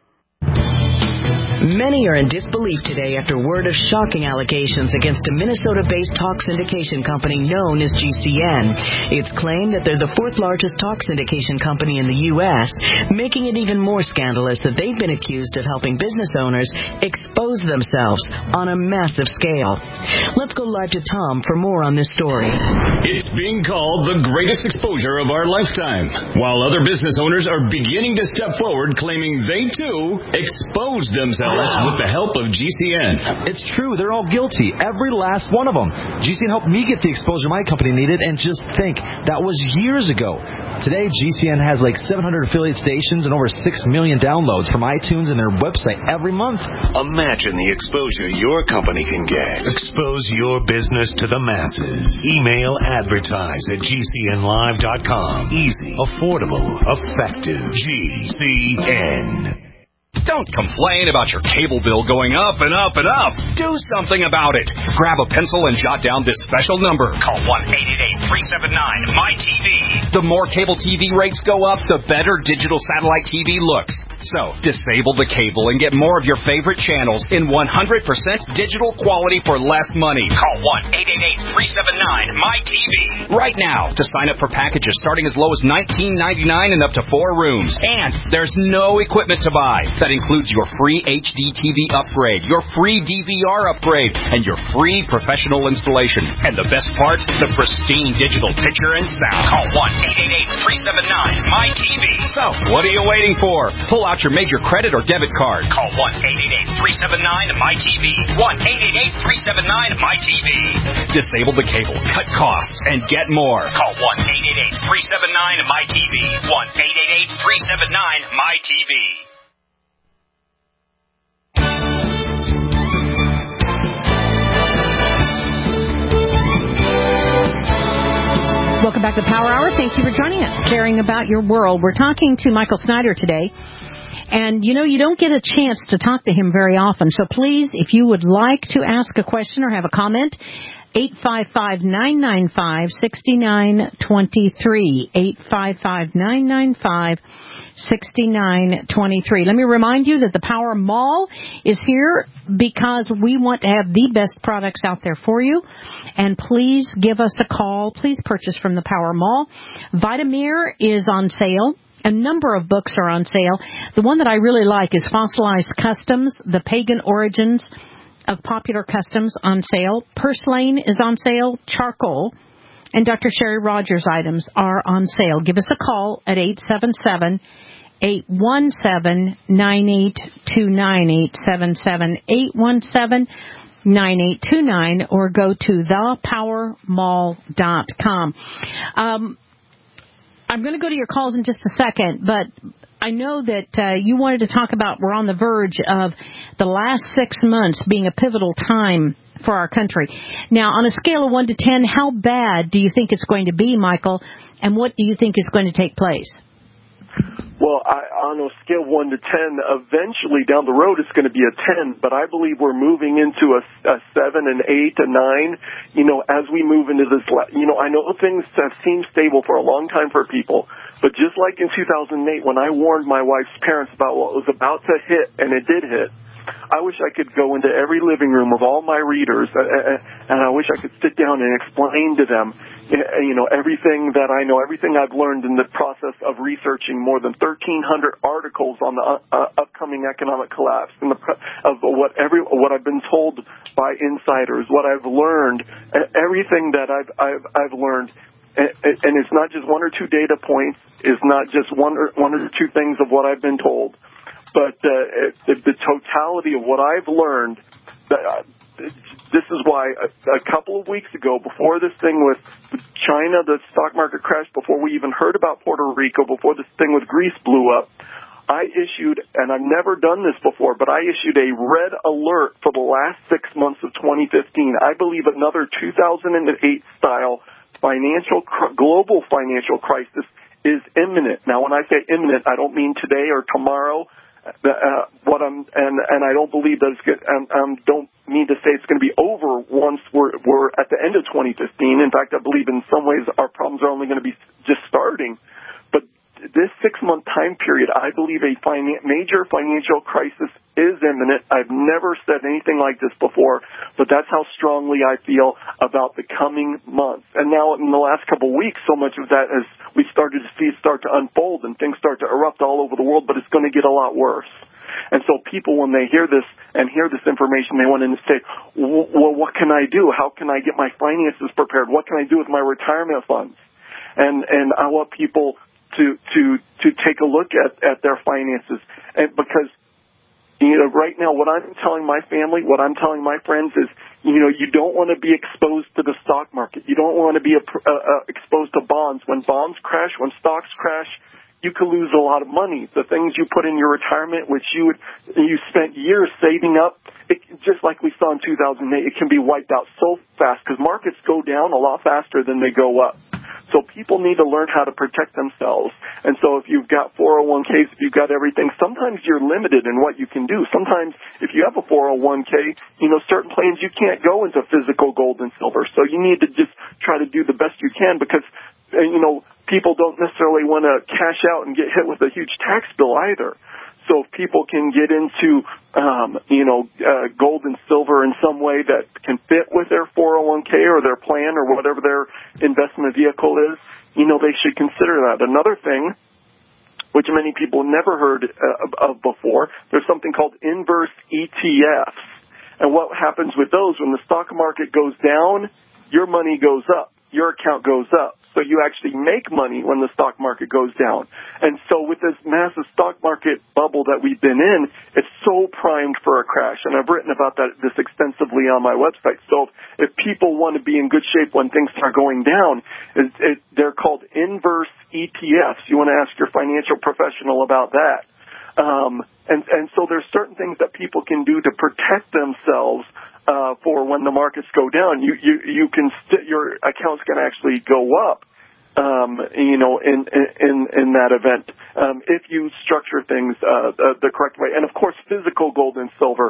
Many are in disbelief today after word of shocking allegations against a Minnesota-based talk syndication company known as G C N. It's claimed that they're the fourth largest talk syndication company in the U S, making it even more scandalous that they've been accused of helping business owners expose themselves on a massive scale. Let's go live to Tom for more on this story. It's being called the greatest exposure of our lifetime, while other business owners are beginning to step forward claiming they, too, exposed themselves with the help of G C N. It's true. They're all guilty. Every last one of them. G C N helped me get the exposure my company needed, and just think, that was years ago. Today, G C N has like seven hundred affiliate stations and over six million downloads from iTunes and their website every month. Imagine the exposure your company can get. Expose your business to the masses. Email advertise at G C N live dot com. Easy, affordable, effective. G C N. Don't complain about your cable bill going up and up and up. Do something about it. Grab a pencil and jot down this special number. Call one eight eight eight, three seven nine, M Y T V. The more cable T V rates go up, the better digital satellite T V looks. So, disable the cable and get more of your favorite channels in one hundred percent digital quality for less money. Call one eight eight eight, three seven nine, M Y T V right now to sign up for packages starting as low as nineteen ninety-nine and up to four rooms. And there's no equipment to buy. That includes your free H D T V upgrade, your free D V R upgrade, and your free professional installation. And the best part, the pristine digital picture and sound. Call one eight eight eight, three seven nine, M Y T V. So, what are you waiting for? Pull out your major credit or debit card. Call one eight eight eight, three seven nine, M Y T V. one eight eight eight, three seven nine, M Y T V. Disable the cable, cut costs, and get more. Call one eight eight eight, three seven nine, M Y T V. one eight eight eight, three seven nine, M Y T V. Welcome back to Power Hour. Thank you for joining us, caring about your world. We're talking to Michael Snyder today. And, you know, you don't get a chance to talk to him very often. So please, if you would like to ask a question or have a comment, eight five five, nine nine five, six nine two three, eight five five, nine nine five, sixty-nine twenty-three. Let me remind you that the Power Mall is here because we want to have the best products out there for you. And please give us a call. Please purchase from the Power Mall. Vitamir is on sale. A number of books are on sale. The one that I really like is Fossilized Customs, The Pagan Origins of Popular Customs, on sale. Purslane is on sale. Charcoal and Doctor Sherry Rogers items are on sale. Give us a call at eight seven seven, eight one seven, nine eight two nine, eight seven seven, eight one seven, nine eight two nine, or go to the power mall dot com. Um, I'm going to go to your calls in just a second, but I know that uh, you wanted to talk about, we're on the verge of the last six months being a pivotal time for our country. Now, on a scale of one to ten, how bad do you think it's going to be, Michael, and what do you think is going to take place? Well, I, on a scale of one to ten, eventually down the road it's going to be a ten, but I believe we're moving into a, a seven, an eight, a nine, you know, as we move into this, you know, I know things have seemed stable for a long time for people, but just like in two thousand eight when I warned my wife's parents about what was about to hit, and it did hit, I wish I could go into every living room of all my readers, and I wish I could sit down and explain to them, you know, everything that I know, everything I've learned in the process of researching more than thirteen hundred articles on the uh, upcoming economic collapse, and the, of what every what I've been told by insiders, what I've learned, everything that I've I've, I've learned. And it's not just one or two data points. It's not just one or one or two things of what I've been told. But uh, the, the totality of what I've learned, uh, this is why a, a couple of weeks ago, before this thing with China, the stock market crashed, before we even heard about Puerto Rico, before this thing with Greece blew up, I issued, and I've never done this before, but I issued a red alert for the last six months of twenty fifteen. I believe another two thousand eight style financial, global financial crisis is imminent. Now, when I say imminent, I don't mean today or tomorrow. Uh, what I'm and and I don't believe that it's good. Um, um, don't mean to say it's going to be over once we're we're at the end of twenty fifteen. In fact, I believe in some ways our problems are only going to be just starting. But this six-month time period, I believe a finan- major financial crisis is imminent. I've never said anything like this before, but that's how strongly I feel about the coming months. And now in the last couple of weeks, so much of that as we started to see start to unfold and things start to erupt all over the world, but it's going to get a lot worse. And so people, when they hear this and hear this information, they want to say, well, what can I do? How can I get my finances prepared? What can I do with my retirement funds? And and I want people to to to take a look at, at their finances, and because, you know, right now what I'm telling my family, what I'm telling my friends is, you know, you don't want to be exposed to the stock market. You don't want to be a, uh, uh, exposed to bonds. When bonds crash, when stocks crash, you can lose a lot of money. The things you put in your retirement, which you would, you spent years saving up, it, just like we saw in two thousand eight, it can be wiped out so fast because markets go down a lot faster than they go up. So people need to learn how to protect themselves. And so if you've got four oh one k's, if you've got everything, sometimes you're limited in what you can do. Sometimes if you have a four oh one k, you know, certain plans you can't go into physical gold and silver. So you need to just try to do the best you can because, you know, people don't necessarily want to cash out and get hit with a huge tax bill either. So if people can get into, um, you know, uh, gold and silver in some way that can fit with their four oh one k or their plan or whatever their investment vehicle is, you know, they should consider that. Another thing, which many people never heard uh, of before, there's something called inverse E T Fs. And what happens with those, when the stock market goes down, your money goes up. Your account goes up. So you actually make money when the stock market goes down. And so with this massive stock market bubble that we've been in, it's so primed for a crash. And I've written about that this extensively on my website. So if people want to be in good shape when things start going down, it, it, they're called inverse E T Fs. You want to ask your financial professional about that. Um, and, and so there's certain things that people can do to protect themselves Uh, for when the markets go down. You you you can st- your accounts can actually go up, um, you know, in in in that event um, if you structure things uh, the, the correct way. And of course, physical gold and silver.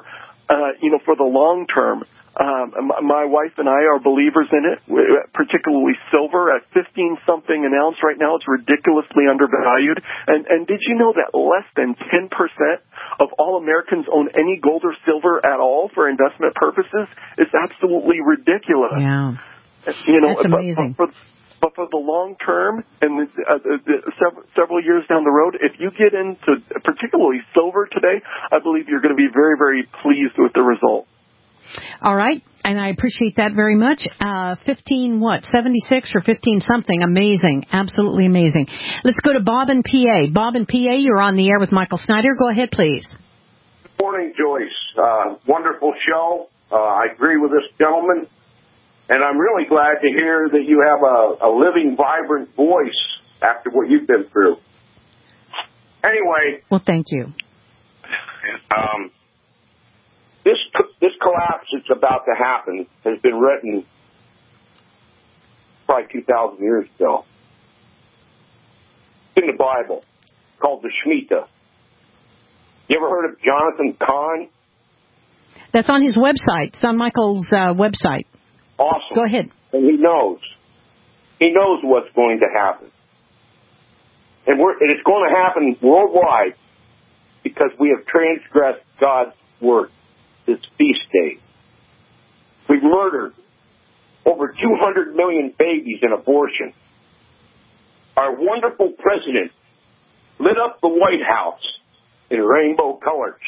uh, you know, for the long term. Um, my wife and I are believers in it, particularly silver at fifteen something an ounce right now. It's ridiculously undervalued. And, and did you know that less than ten percent of all Americans own any gold or silver at all for investment purposes? It's absolutely ridiculous. Yeah. You know, that's amazing. But, but, but for the long term and uh, the, several, several years down the road, if you get into particularly silver today, I believe you're going to be very, very pleased with the result. All right, and I appreciate that very much. Uh, fifteen what, seventy-six or fifteen something? Amazing, absolutely amazing. Let's go to Bob in P A. Bob in P A, you're on the air with Michael Snyder. Go ahead, please. Good morning, Joyce. Uh, wonderful show. Uh, I agree with this gentleman, and I'm really glad to hear that you have a, a living, vibrant voice after what you've been through. Anyway. Well, thank you. Um. This this collapse that's about to happen has been written probably two thousand years ago. It's in the Bible, called the Shemitah. You ever heard of Jonathan Cahn? That's on his website. It's on Michael's uh, website. Awesome. Go ahead. And he knows. He knows what's going to happen. And, we're, and it's going to happen worldwide because we have transgressed God's word. This feast day. We've murdered over two hundred million babies in abortion. Our wonderful president lit up the White House in rainbow colors.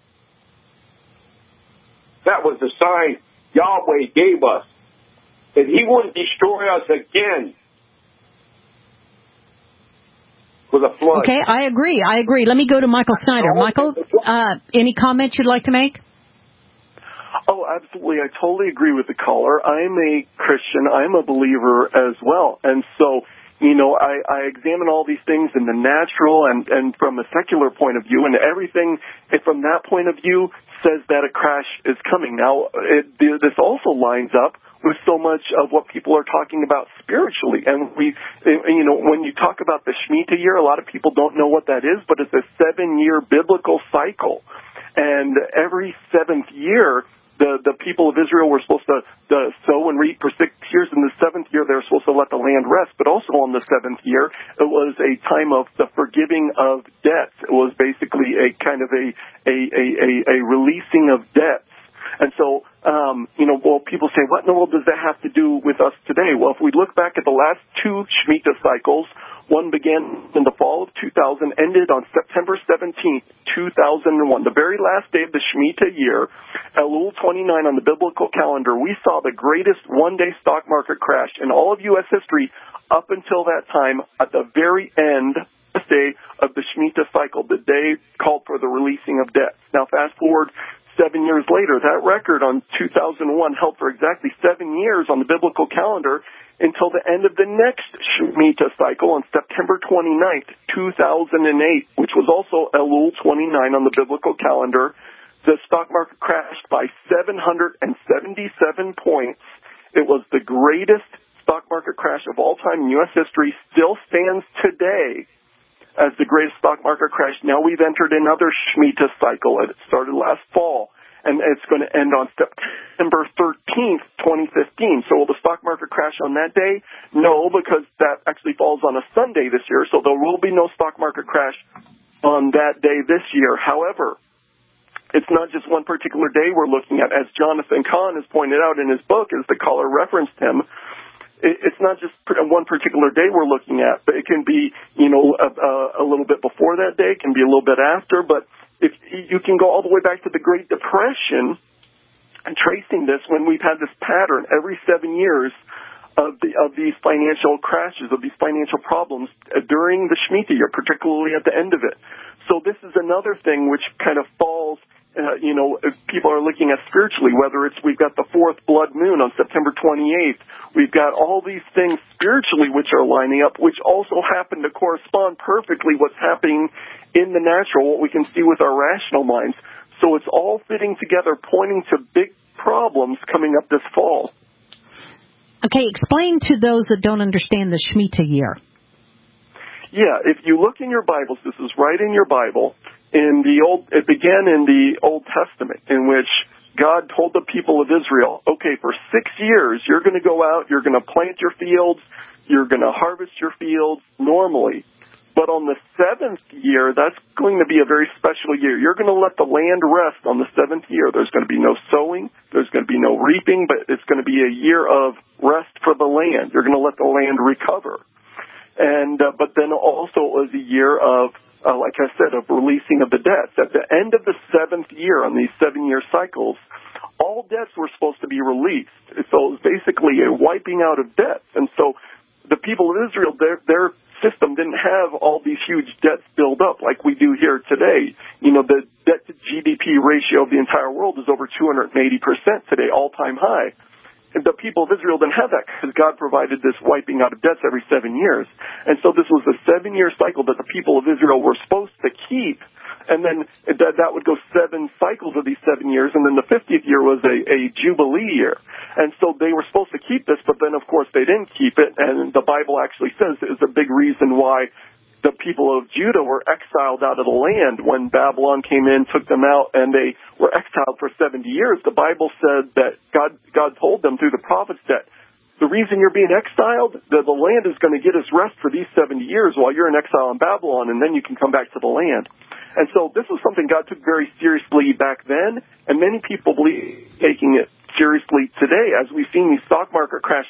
That was the sign Yahweh gave us, that he wouldn't destroy us again with a flood. Okay, I agree. I agree. Let me go to Michael Snyder. Michael, uh, any comments you'd like to make? Oh, absolutely. I totally agree with the caller. I'm a Christian. I'm a believer as well. And so, you know, I, I examine all these things in the natural and, and from a secular point of view, and everything from that point of view says that a crash is coming. Now, it, this also lines up with so much of what people are talking about spiritually. And we, you know, when you talk about the Shemitah year, a lot of people don't know what that is, but it's a seven-year biblical cycle. And every seventh year, The, the people of Israel were supposed to, to sow and reap for six years. In the seventh year, they were supposed to let the land rest. But also on the seventh year, it was a time of the forgiving of debts. It was basically a kind of a, a, a, a, a releasing of debts. And so, um, you know, well, people say, what in the world does that have to do with us today? Well, if we look back at the last two Shemitah cycles, one began in the fall of two thousand, ended on September seventeenth, two thousand one. The very last day of the Shemitah year, Elul twenty-nine on the biblical calendar, we saw the greatest one-day stock market crash in all of U S history up until that time at the very end day of the Shemitah cycle, the day called for the releasing of debts. Now, fast forward seven years later, that record on two thousand one held for exactly seven years on the biblical calendar until the end of the next Shemitah cycle on September twenty-ninth, two thousand eight, which was also Elul twenty-nine on the biblical calendar. The stock market crashed by seven hundred seventy-seven points. It was the greatest stock market crash of all time in U S history, still stands today as the greatest stock market crash. Now we've entered another Shemitah cycle. It started last fall, and it's going to end on September thirteenth, twenty fifteen. So will the stock market crash on that day? No, because that actually falls on a Sunday this year, so there will be no stock market crash on that day this year. However, it's not just one particular day we're looking at. As Jonathan Cahn has pointed out in his book, as the caller referenced him, it's not just one particular day we're looking at, but it can be, you know, a, a little bit before that day, it can be a little bit after, but if you can go all the way back to the Great Depression and tracing this, when we've had this pattern every seven years of the of these financial crashes, of these financial problems during the Shemitah year, particularly at the end of it. So this is another thing which kind of falls, uh, you know, if people are looking at spiritually, whether it's we've got the fourth blood moon on September twenty-eighth, we've got all these things spiritually which are lining up, which also happen to correspond perfectly what's happening in the natural, what we can see with our rational minds. So it's all fitting together, pointing to big problems coming up this fall. Okay, explain to those that don't understand the Shemitah year. Yeah, if you look in your Bibles, this is right in your Bible, in the old, it began in the Old Testament, in which God told the people of Israel, okay, for six years, you're going to go out, you're going to plant your fields, you're going to harvest your fields normally. But on the seventh year, that's going to be a very special year. You're going to let the land rest on the seventh year. There's going to be no sowing, there's going to be no reaping, but it's going to be a year of rest for the land. You're going to let the land recover. And, uh, but then also it was a year of, uh, like I said, of releasing of the debts. At the end of the seventh year on these seven-year cycles, all debts were supposed to be released. So it was basically a wiping out of debts. And so the people of Israel, their, their system didn't have all these huge debts build up like we do here today. You know, the debt to G D P ratio of the entire world is over two hundred eighty percent today, all-time high. And the people of Israel didn't have that because God provided this wiping out of debts every seven years. And so this was a seven-year cycle that the people of Israel were supposed to keep. And then that, that would go seven cycles of these seven years. And then the fiftieth year was a, a Jubilee year. And so they were supposed to keep this, but then, of course, they didn't keep it. And the Bible actually says it was a big reason why the people of Judah were exiled out of the land when Babylon came in, took them out, and they were exiled for seventy years. The Bible said that God, God told them through the prophets that the reason you're being exiled, that the land is going to get us rest for these seventy years while you're in exile in Babylon, and then you can come back to the land. And so this was something God took very seriously back then, and many people believe taking it seriously today, as we've seen these stock market crashes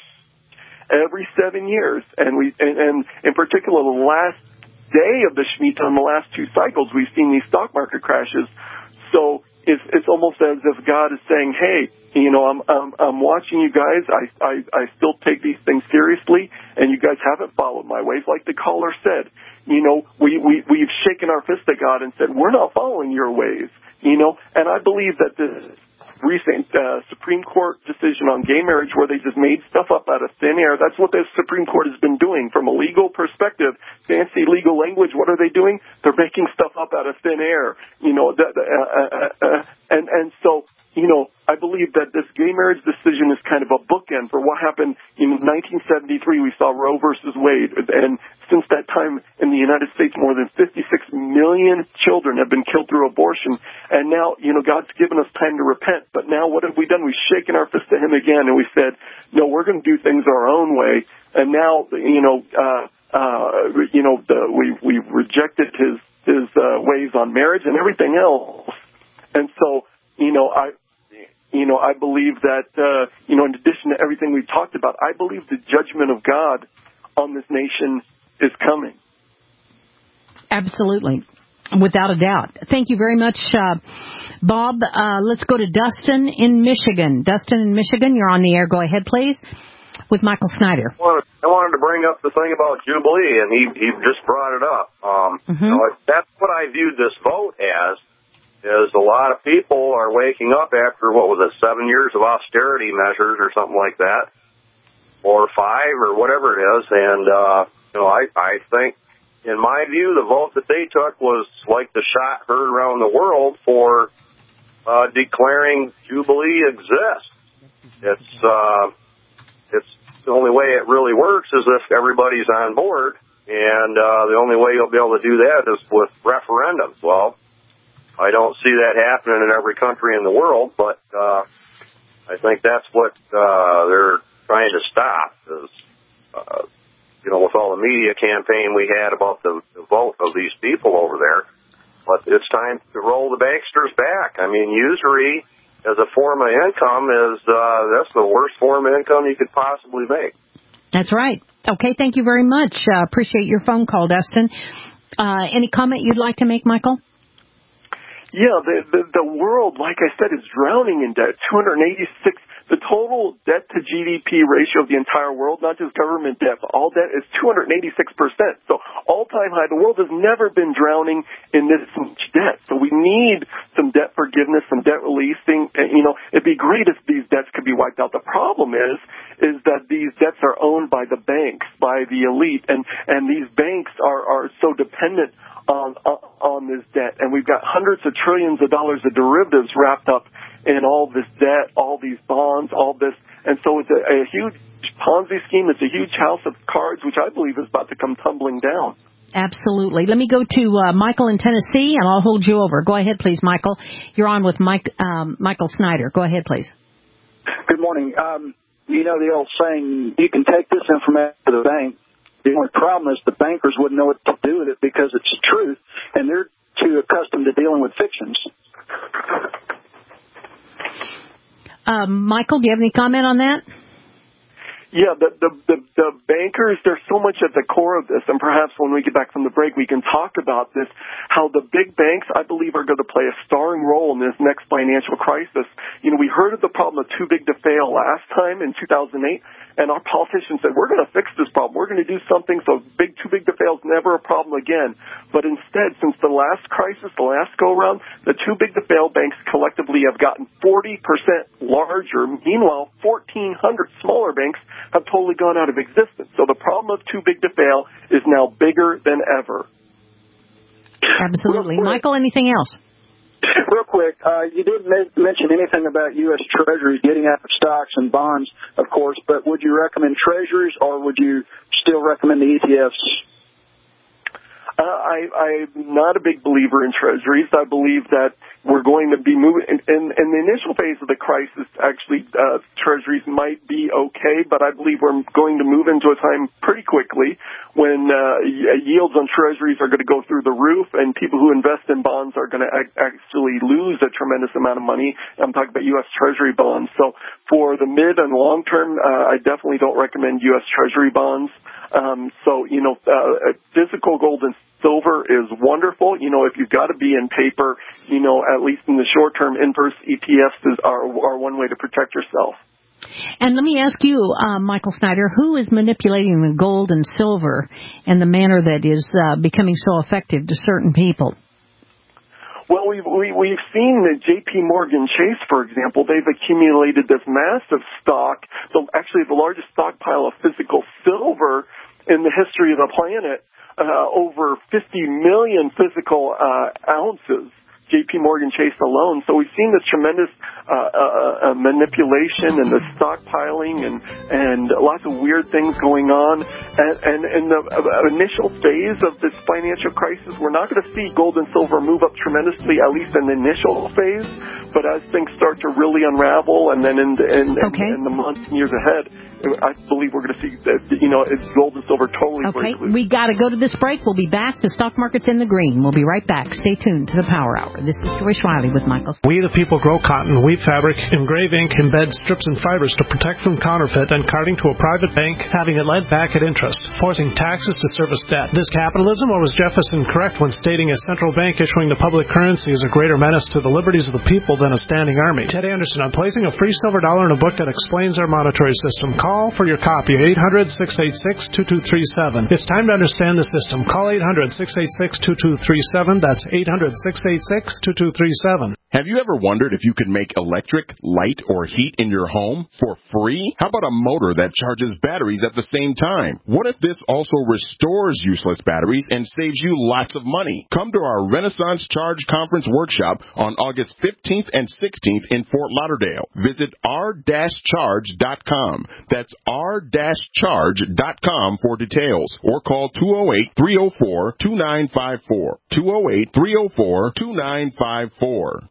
every seven years. And we, and, and in particular, the last day of the Shemitah in the last two cycles, we've seen these stock market crashes. So it's, it's almost as if God is saying, hey, you know, I'm, I'm, I'm watching you guys. I, I, I still take these things seriously, and you guys haven't followed my ways. Like the caller said, you know, we, we, we've shaken our fist at God and said, we're not following your ways, you know, and I believe that this recent uh, Supreme Court decision on gay marriage where they just made stuff up out of thin air. That's what the Supreme Court has been doing from a legal perspective. Fancy legal language. What are they doing? They're making stuff up out of thin air. You know, that, uh, uh, uh, and and so you know, I believe that this gay marriage decision is kind of a bookend for what happened in nineteen seventy-three. We saw Roe versus Wade, and since that time in the United States, more than fifty-six million children have been killed through abortion. And now, you know, God's given us time to repent. But now what have we done? We've shaken our fist at him again, and we said, no, we're going to do things our own way. And now, you know, uh, uh, you know, the, we we've rejected his his uh, ways on marriage and everything else. And so, you know, I. You know, I believe that, uh, you know, in addition to everything we've talked about, I believe the judgment of God on this nation is coming. Absolutely. Without a doubt. Thank you very much, uh, Bob. Uh, let's go to Dustin in Michigan. Dustin in Michigan, you're on the air. Go ahead, please, with Michael Snyder. I wanted, I wanted to bring up the thing about Jubilee, and he, he just brought it up. Um, mm-hmm. You know, that's what I viewed this vote as. Is a lot of people are waking up after, what was it, seven years of austerity measures or something like that, or five or whatever it is. And, uh, you know, I, I think, in my view, the vote that they took was like the shot heard around the world for uh, declaring Jubilee exists. It's, uh, it's the only way it really works is if everybody's on board, and uh, the only way you'll be able to do that is with referendums. Well, I don't see that happening in every country in the world, but uh, I think that's what uh, they're trying to stop. Is, uh, you know, with all the media campaign we had about the, the vote of these people over there, but it's time to roll the banksters back. I mean, usury as a form of income is uh, that's the worst form of income you could possibly make. That's right. Okay, thank you very much. Uh, appreciate your phone call, Dustin. Uh, any comment you'd like to make, Michael? Yeah, the, the the world, like I said, is drowning in debt. two hundred eighty-six, the total debt to G D P ratio of the entire world, not just government debt, but all debt is two hundred eighty-six percent. So all-time high. The world has never been drowning in this much debt. So we need some debt forgiveness, some debt releasing. And, you know, it'd be great if these debts could be wiped out. The problem is, is that these debts are owned by the banks, by the elite, and, and these banks are, are so dependent on, on this debt. And we've got hundreds of trillions of dollars of derivatives wrapped up in all this debt, all these bonds, all this. And so it's a, a huge Ponzi scheme. It's a huge house of cards, which I believe is about to come tumbling down. Absolutely. Let me go to uh, Michael in Tennessee, and I'll hold you over. Go ahead, please, Michael. You're on with Mike, um, Michael Snyder. Go ahead, please. Good morning. Um, you know the old saying, you can take this information to the bank. The only problem is the bankers wouldn't know what to do with it because it's the truth, and they're too accustomed to dealing with fictions. Um, Michael, do you have any comment on that? Yeah, the, the the the bankers, there's so much at the core of this, and perhaps when we get back from the break, we can talk about this, how the big banks, I believe, are going to play a starring role in this next financial crisis. You know, we heard of the problem of too big to fail last time in two thousand eight, and our politicians said, we're going to fix this problem. We're going to do something so big, too big to fail is never a problem again. But instead, since the last crisis, the last go-around, the too big to fail banks collectively have gotten forty percent larger. Meanwhile, fourteen hundred smaller banks have totally gone out of existence. So the problem of too big to fail is now bigger than ever. Absolutely. Michael, anything else? Real quick, uh, you didn't mention anything about U S Treasuries getting out of stocks and bonds, of course, but would you recommend Treasuries or would you still recommend the E T Fs? Uh, I, I'm not a big believer in Treasuries. I believe that we're going to be moving, in, in, in the initial phase of the crisis, actually, uh, Treasuries might be okay, but I believe we're going to move into a time pretty quickly when uh, yields on Treasuries are going to go through the roof, and people who invest in bonds are going to ac- actually lose a tremendous amount of money. I'm talking about U S Treasury bonds. So for the mid and long term, uh, I definitely don't recommend U S Treasury bonds. Um, so, you know, uh, physical gold and silver is wonderful. You know, if you've got to be in paper, you know, at least in the short term, inverse E T Fs is, are, are one way to protect yourself. And let me ask you, uh, Michael Snyder, who is manipulating the gold and silver in the manner that is uh, becoming so effective to certain people? Well, we've, we, we've seen that J P Morgan Chase, for example, they've accumulated this massive stock, the, actually the largest stockpile of physical silver in the history of the planet, uh, over fifty million physical uh, ounces. J P Morgan Chase alone. So we've seen this tremendous uh, uh, uh, manipulation and the stockpiling and and lots of weird things going on. And, and in the uh, initial phase of this financial crisis, we're not going to see gold and silver move up tremendously, at least in the initial phase. But as things start to really unravel, and then in the, in, okay. in, in the months and years ahead, I believe we're going to see that, you know, it's gold and silver totally Okay, break loose. we got to go to this break. We'll be back. The stock market's in the green. We'll be right back. Stay tuned to the Power Hour. This is Joyce Riley with Michael. We the people grow cotton, weave fabric, engrave ink, embed strips and fibers to protect from counterfeit and carting to a private bank, having it lent back at interest, forcing taxes to service debt. This capitalism, or was Jefferson correct when stating a central bank issuing the public currency is a greater menace to the liberties of the people than a standing army? Ted Anderson, I'm placing a free silver dollar in a book that explains our monetary system. Call for your copy at eight hundred, six eight six, two two three seven. It's time to understand the system. Call eight hundred, six eight six, two two three seven. That's eight hundred, six eight six, two two three seven. Have you ever wondered if you could make electric, light, or heat in your home for free? How about a motor that charges batteries at the same time? What if this also restores useless batteries and saves you lots of money? Come to our Renaissance Charge Conference workshop on August fifteenth and sixteenth in Fort Lauderdale. Visit r dash charge dot com. That's r dash charge dot com for details, or call two oh eight, three oh four, two nine five four. two oh eight, three oh four, two nine five four.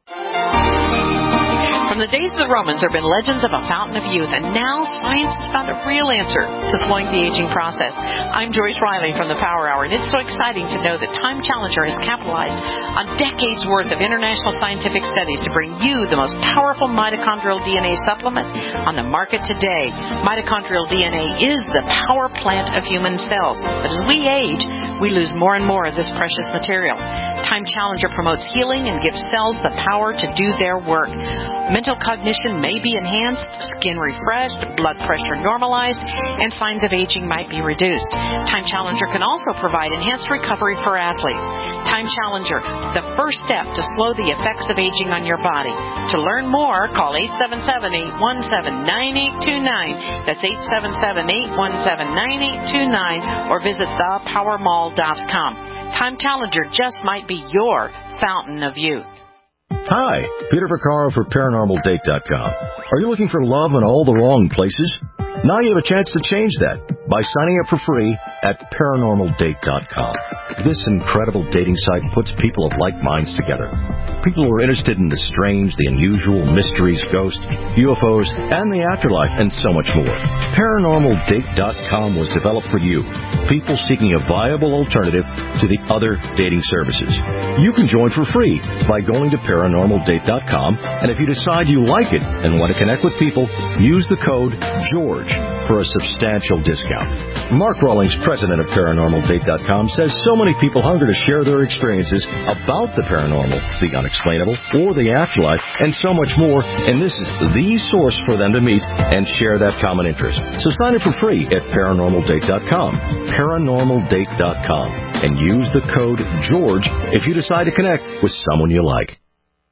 From the days of the Romans, there have been legends of a fountain of youth, and now science has found a real answer to slowing the aging process. I'm Joyce Riley from the Power Hour, and it's so exciting to know that Time Challenger has capitalized on decades' worth of international scientific studies to bring you the most powerful mitochondrial D N A supplement on the market today. Mitochondrial D N A is the power plant of human cells, but as we age, we lose more and more of this precious material. Time Challenger promotes healing and gives cells the power to do their work. Mental cognition may be enhanced, skin refreshed, blood pressure normalized, and signs of aging might be reduced. Time Challenger can also provide enhanced recovery for athletes. Time Challenger, the first step to slow the effects of aging on your body. To learn more, call eight seven seven, eight one seven, nine eight two nine. That's eight seven seven, eight one seven, nine eight two nine, or visit the power mall dot com. Time Challenger just might be your fountain of youth. Hi, Peter Vaccaro for Paranormal Date dot com. Are you looking for love in all the wrong places? Now you have a chance to change that by signing up for free at Paranormal Date dot com. this incredible dating site puts people of like minds together. People who are interested in the strange, the unusual, mysteries, ghosts, U F Os, and the afterlife, and so much more. Paranormal Date dot com was developed for you, people seeking a viable alternative to the other dating services. You can join for free by going to Paranormal Date dot com, and if you decide you like it and want to connect with people, use the code GEORGE for a substantial discount. Mark Rawlings, president of Paranormal Date dot com, says so many people hunger to share their experiences about the paranormal, the unexplainable, or the afterlife, and so much more, and this is the source for them to meet and share that common interest. So sign up for free at Paranormal Date dot com, Paranormal Date dot com, and use the code GEORGE if you decide to connect with someone you like.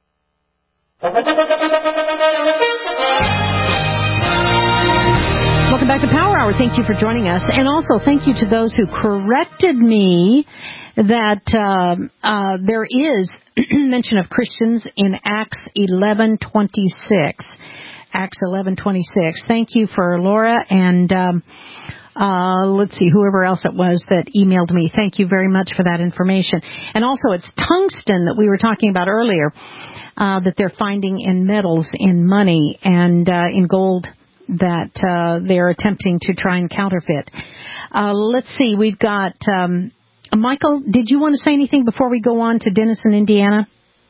Welcome back to Power Hour. Thank you for joining us. And also thank you to those who corrected me that um, uh, there is mention of Christians in Acts eleven twenty-six. Acts eleven twenty-six. Thank you for Laura and um, uh, let's see, whoever else it was that emailed me. Thank you very much for that information. And also it's tungsten that we were talking about earlier uh, that they're finding in metals, in money, and uh, in gold that uh, they're attempting to try and counterfeit. Uh, let's see, we've got... Um, Michael, did you want to say anything before we go on to Dennis in Indiana?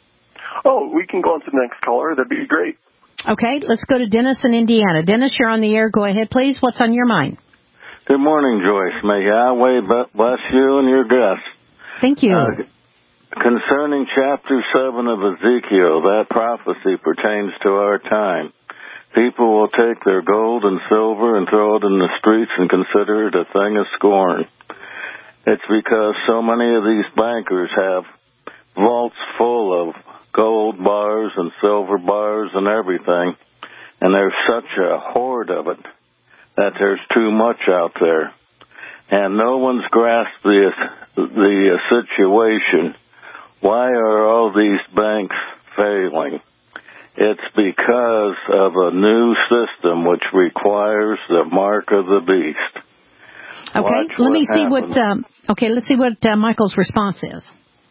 Oh, we can go on to the next caller. That'd be great. Okay, let's go to Dennis in Indiana. Dennis, you're on the air. Go ahead, please. What's on your mind? Good morning, Joyce. May Yahweh bless you and your guests. Thank you. Uh, concerning chapter seven of Ezekiel, that prophecy pertains to our time. People will take their gold and silver and throw it in the streets and consider it a thing of scorn. It's because so many of these bankers have vaults full of gold bars and silver bars and everything, and there's such a hoard of it that there's too much out there. And no one's grasped the, the situation. Why are all these banks failing? It's because of a new system which requires the mark of the beast. Okay, Watch let me what see happens. what. Um, okay, let's see what uh, Michael's response is.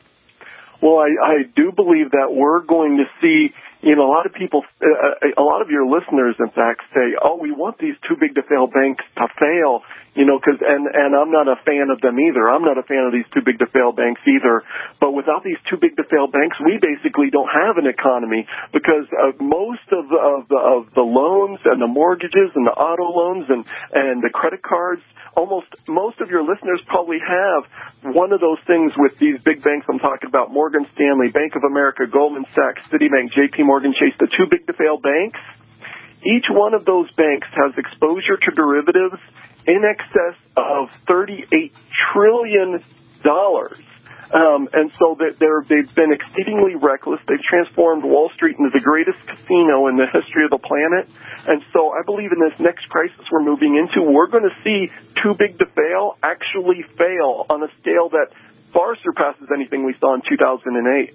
Well, I, I do believe that we're going to see, you know, a lot of people, uh, a lot of your listeners, in fact, say, oh, we want these too big to fail banks to fail, you know, because, and, and I'm not a fan of them either. I'm not a fan of these too big to fail banks either. But without these too big to fail banks, we basically don't have an economy because uh, most of the, of the, of the loans and the mortgages and the auto loans and, and the credit cards, almost most of your listeners probably have one of those things with these big banks I'm talking about, Morgan Stanley, Bank of America, Goldman Sachs, Citibank, J P Morgan Chase, the too big to fail banks. Each one of those banks has exposure to derivatives in excess of thirty-eight trillion dollars. Um, and so that they're, they've been exceedingly reckless. They've transformed Wall Street into the greatest casino in the history of the planet. And so I believe in this next crisis we're moving into, we're going to see too big to fail actually fail on a scale that far surpasses anything we saw in two thousand eight.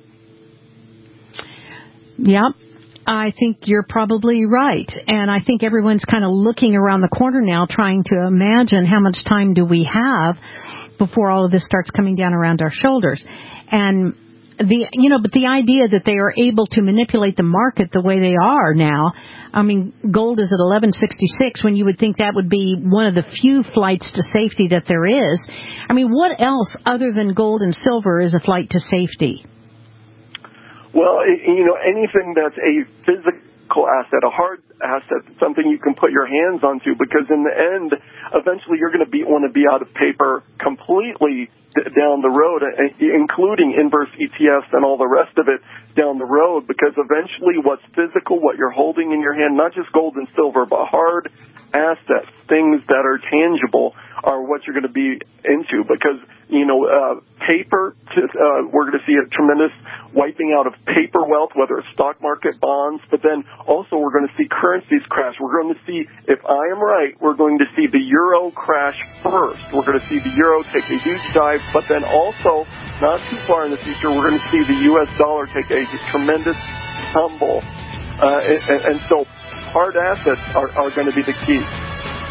Yep. I think you're probably right. And I think everyone's kind of looking around the corner now trying to imagine how much time do we have before all of this starts coming down around our shoulders. And the, you know, but the idea that they are able to manipulate the market the way they are now, I mean, gold is at eleven sixty-six when you would think that would be one of the few flights to safety that there is. I mean, what else other than gold and silver is a flight to safety? Well, you know, anything that's a physical asset, a hard asset, something you can put your hands onto, because in the end, eventually you're going to be, want to be out of paper completely d- down the road, including inverse E T Fs and all the rest of it down the road, because eventually what's physical, what you're holding in your hand, not just gold and silver, but hard assets, things that are tangible, are what you're going to be into, because, you know, uh, paper, uh, we're going to see a tremendous wiping out of paper wealth, whether it's stock market bonds, but then also we're going to see currencies crash. We're going to see, if I am right, we're going to see the euro crash first. We're going to see the euro take a huge dive, but then also, not too far in the future, we're going to see the U S dollar take a tremendous tumble. Uh, and, and so hard assets are, are going to be the key.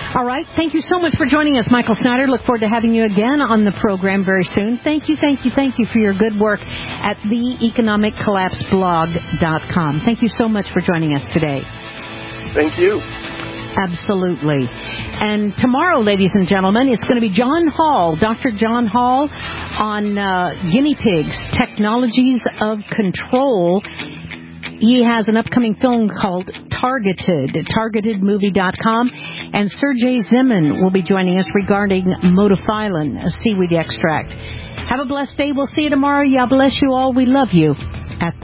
All right. Thank you so much for joining us, Michael Snyder. Look forward to having you again on the program very soon. Thank you, thank you, thank you for your good work at the economic collapse blog dot com. Thank you so much for joining us today. Thank you. Absolutely. And tomorrow, ladies and gentlemen, it's going to be John Hall, Doctor John Hall, on uh, guinea pigs, technologies of control. He has an upcoming film called Targeted, targeted movie dot com. And Sergey Zimin will be joining us regarding modafinil, a seaweed extract. Have a blessed day. We'll see you tomorrow. Yeah, bless you all. We love you. At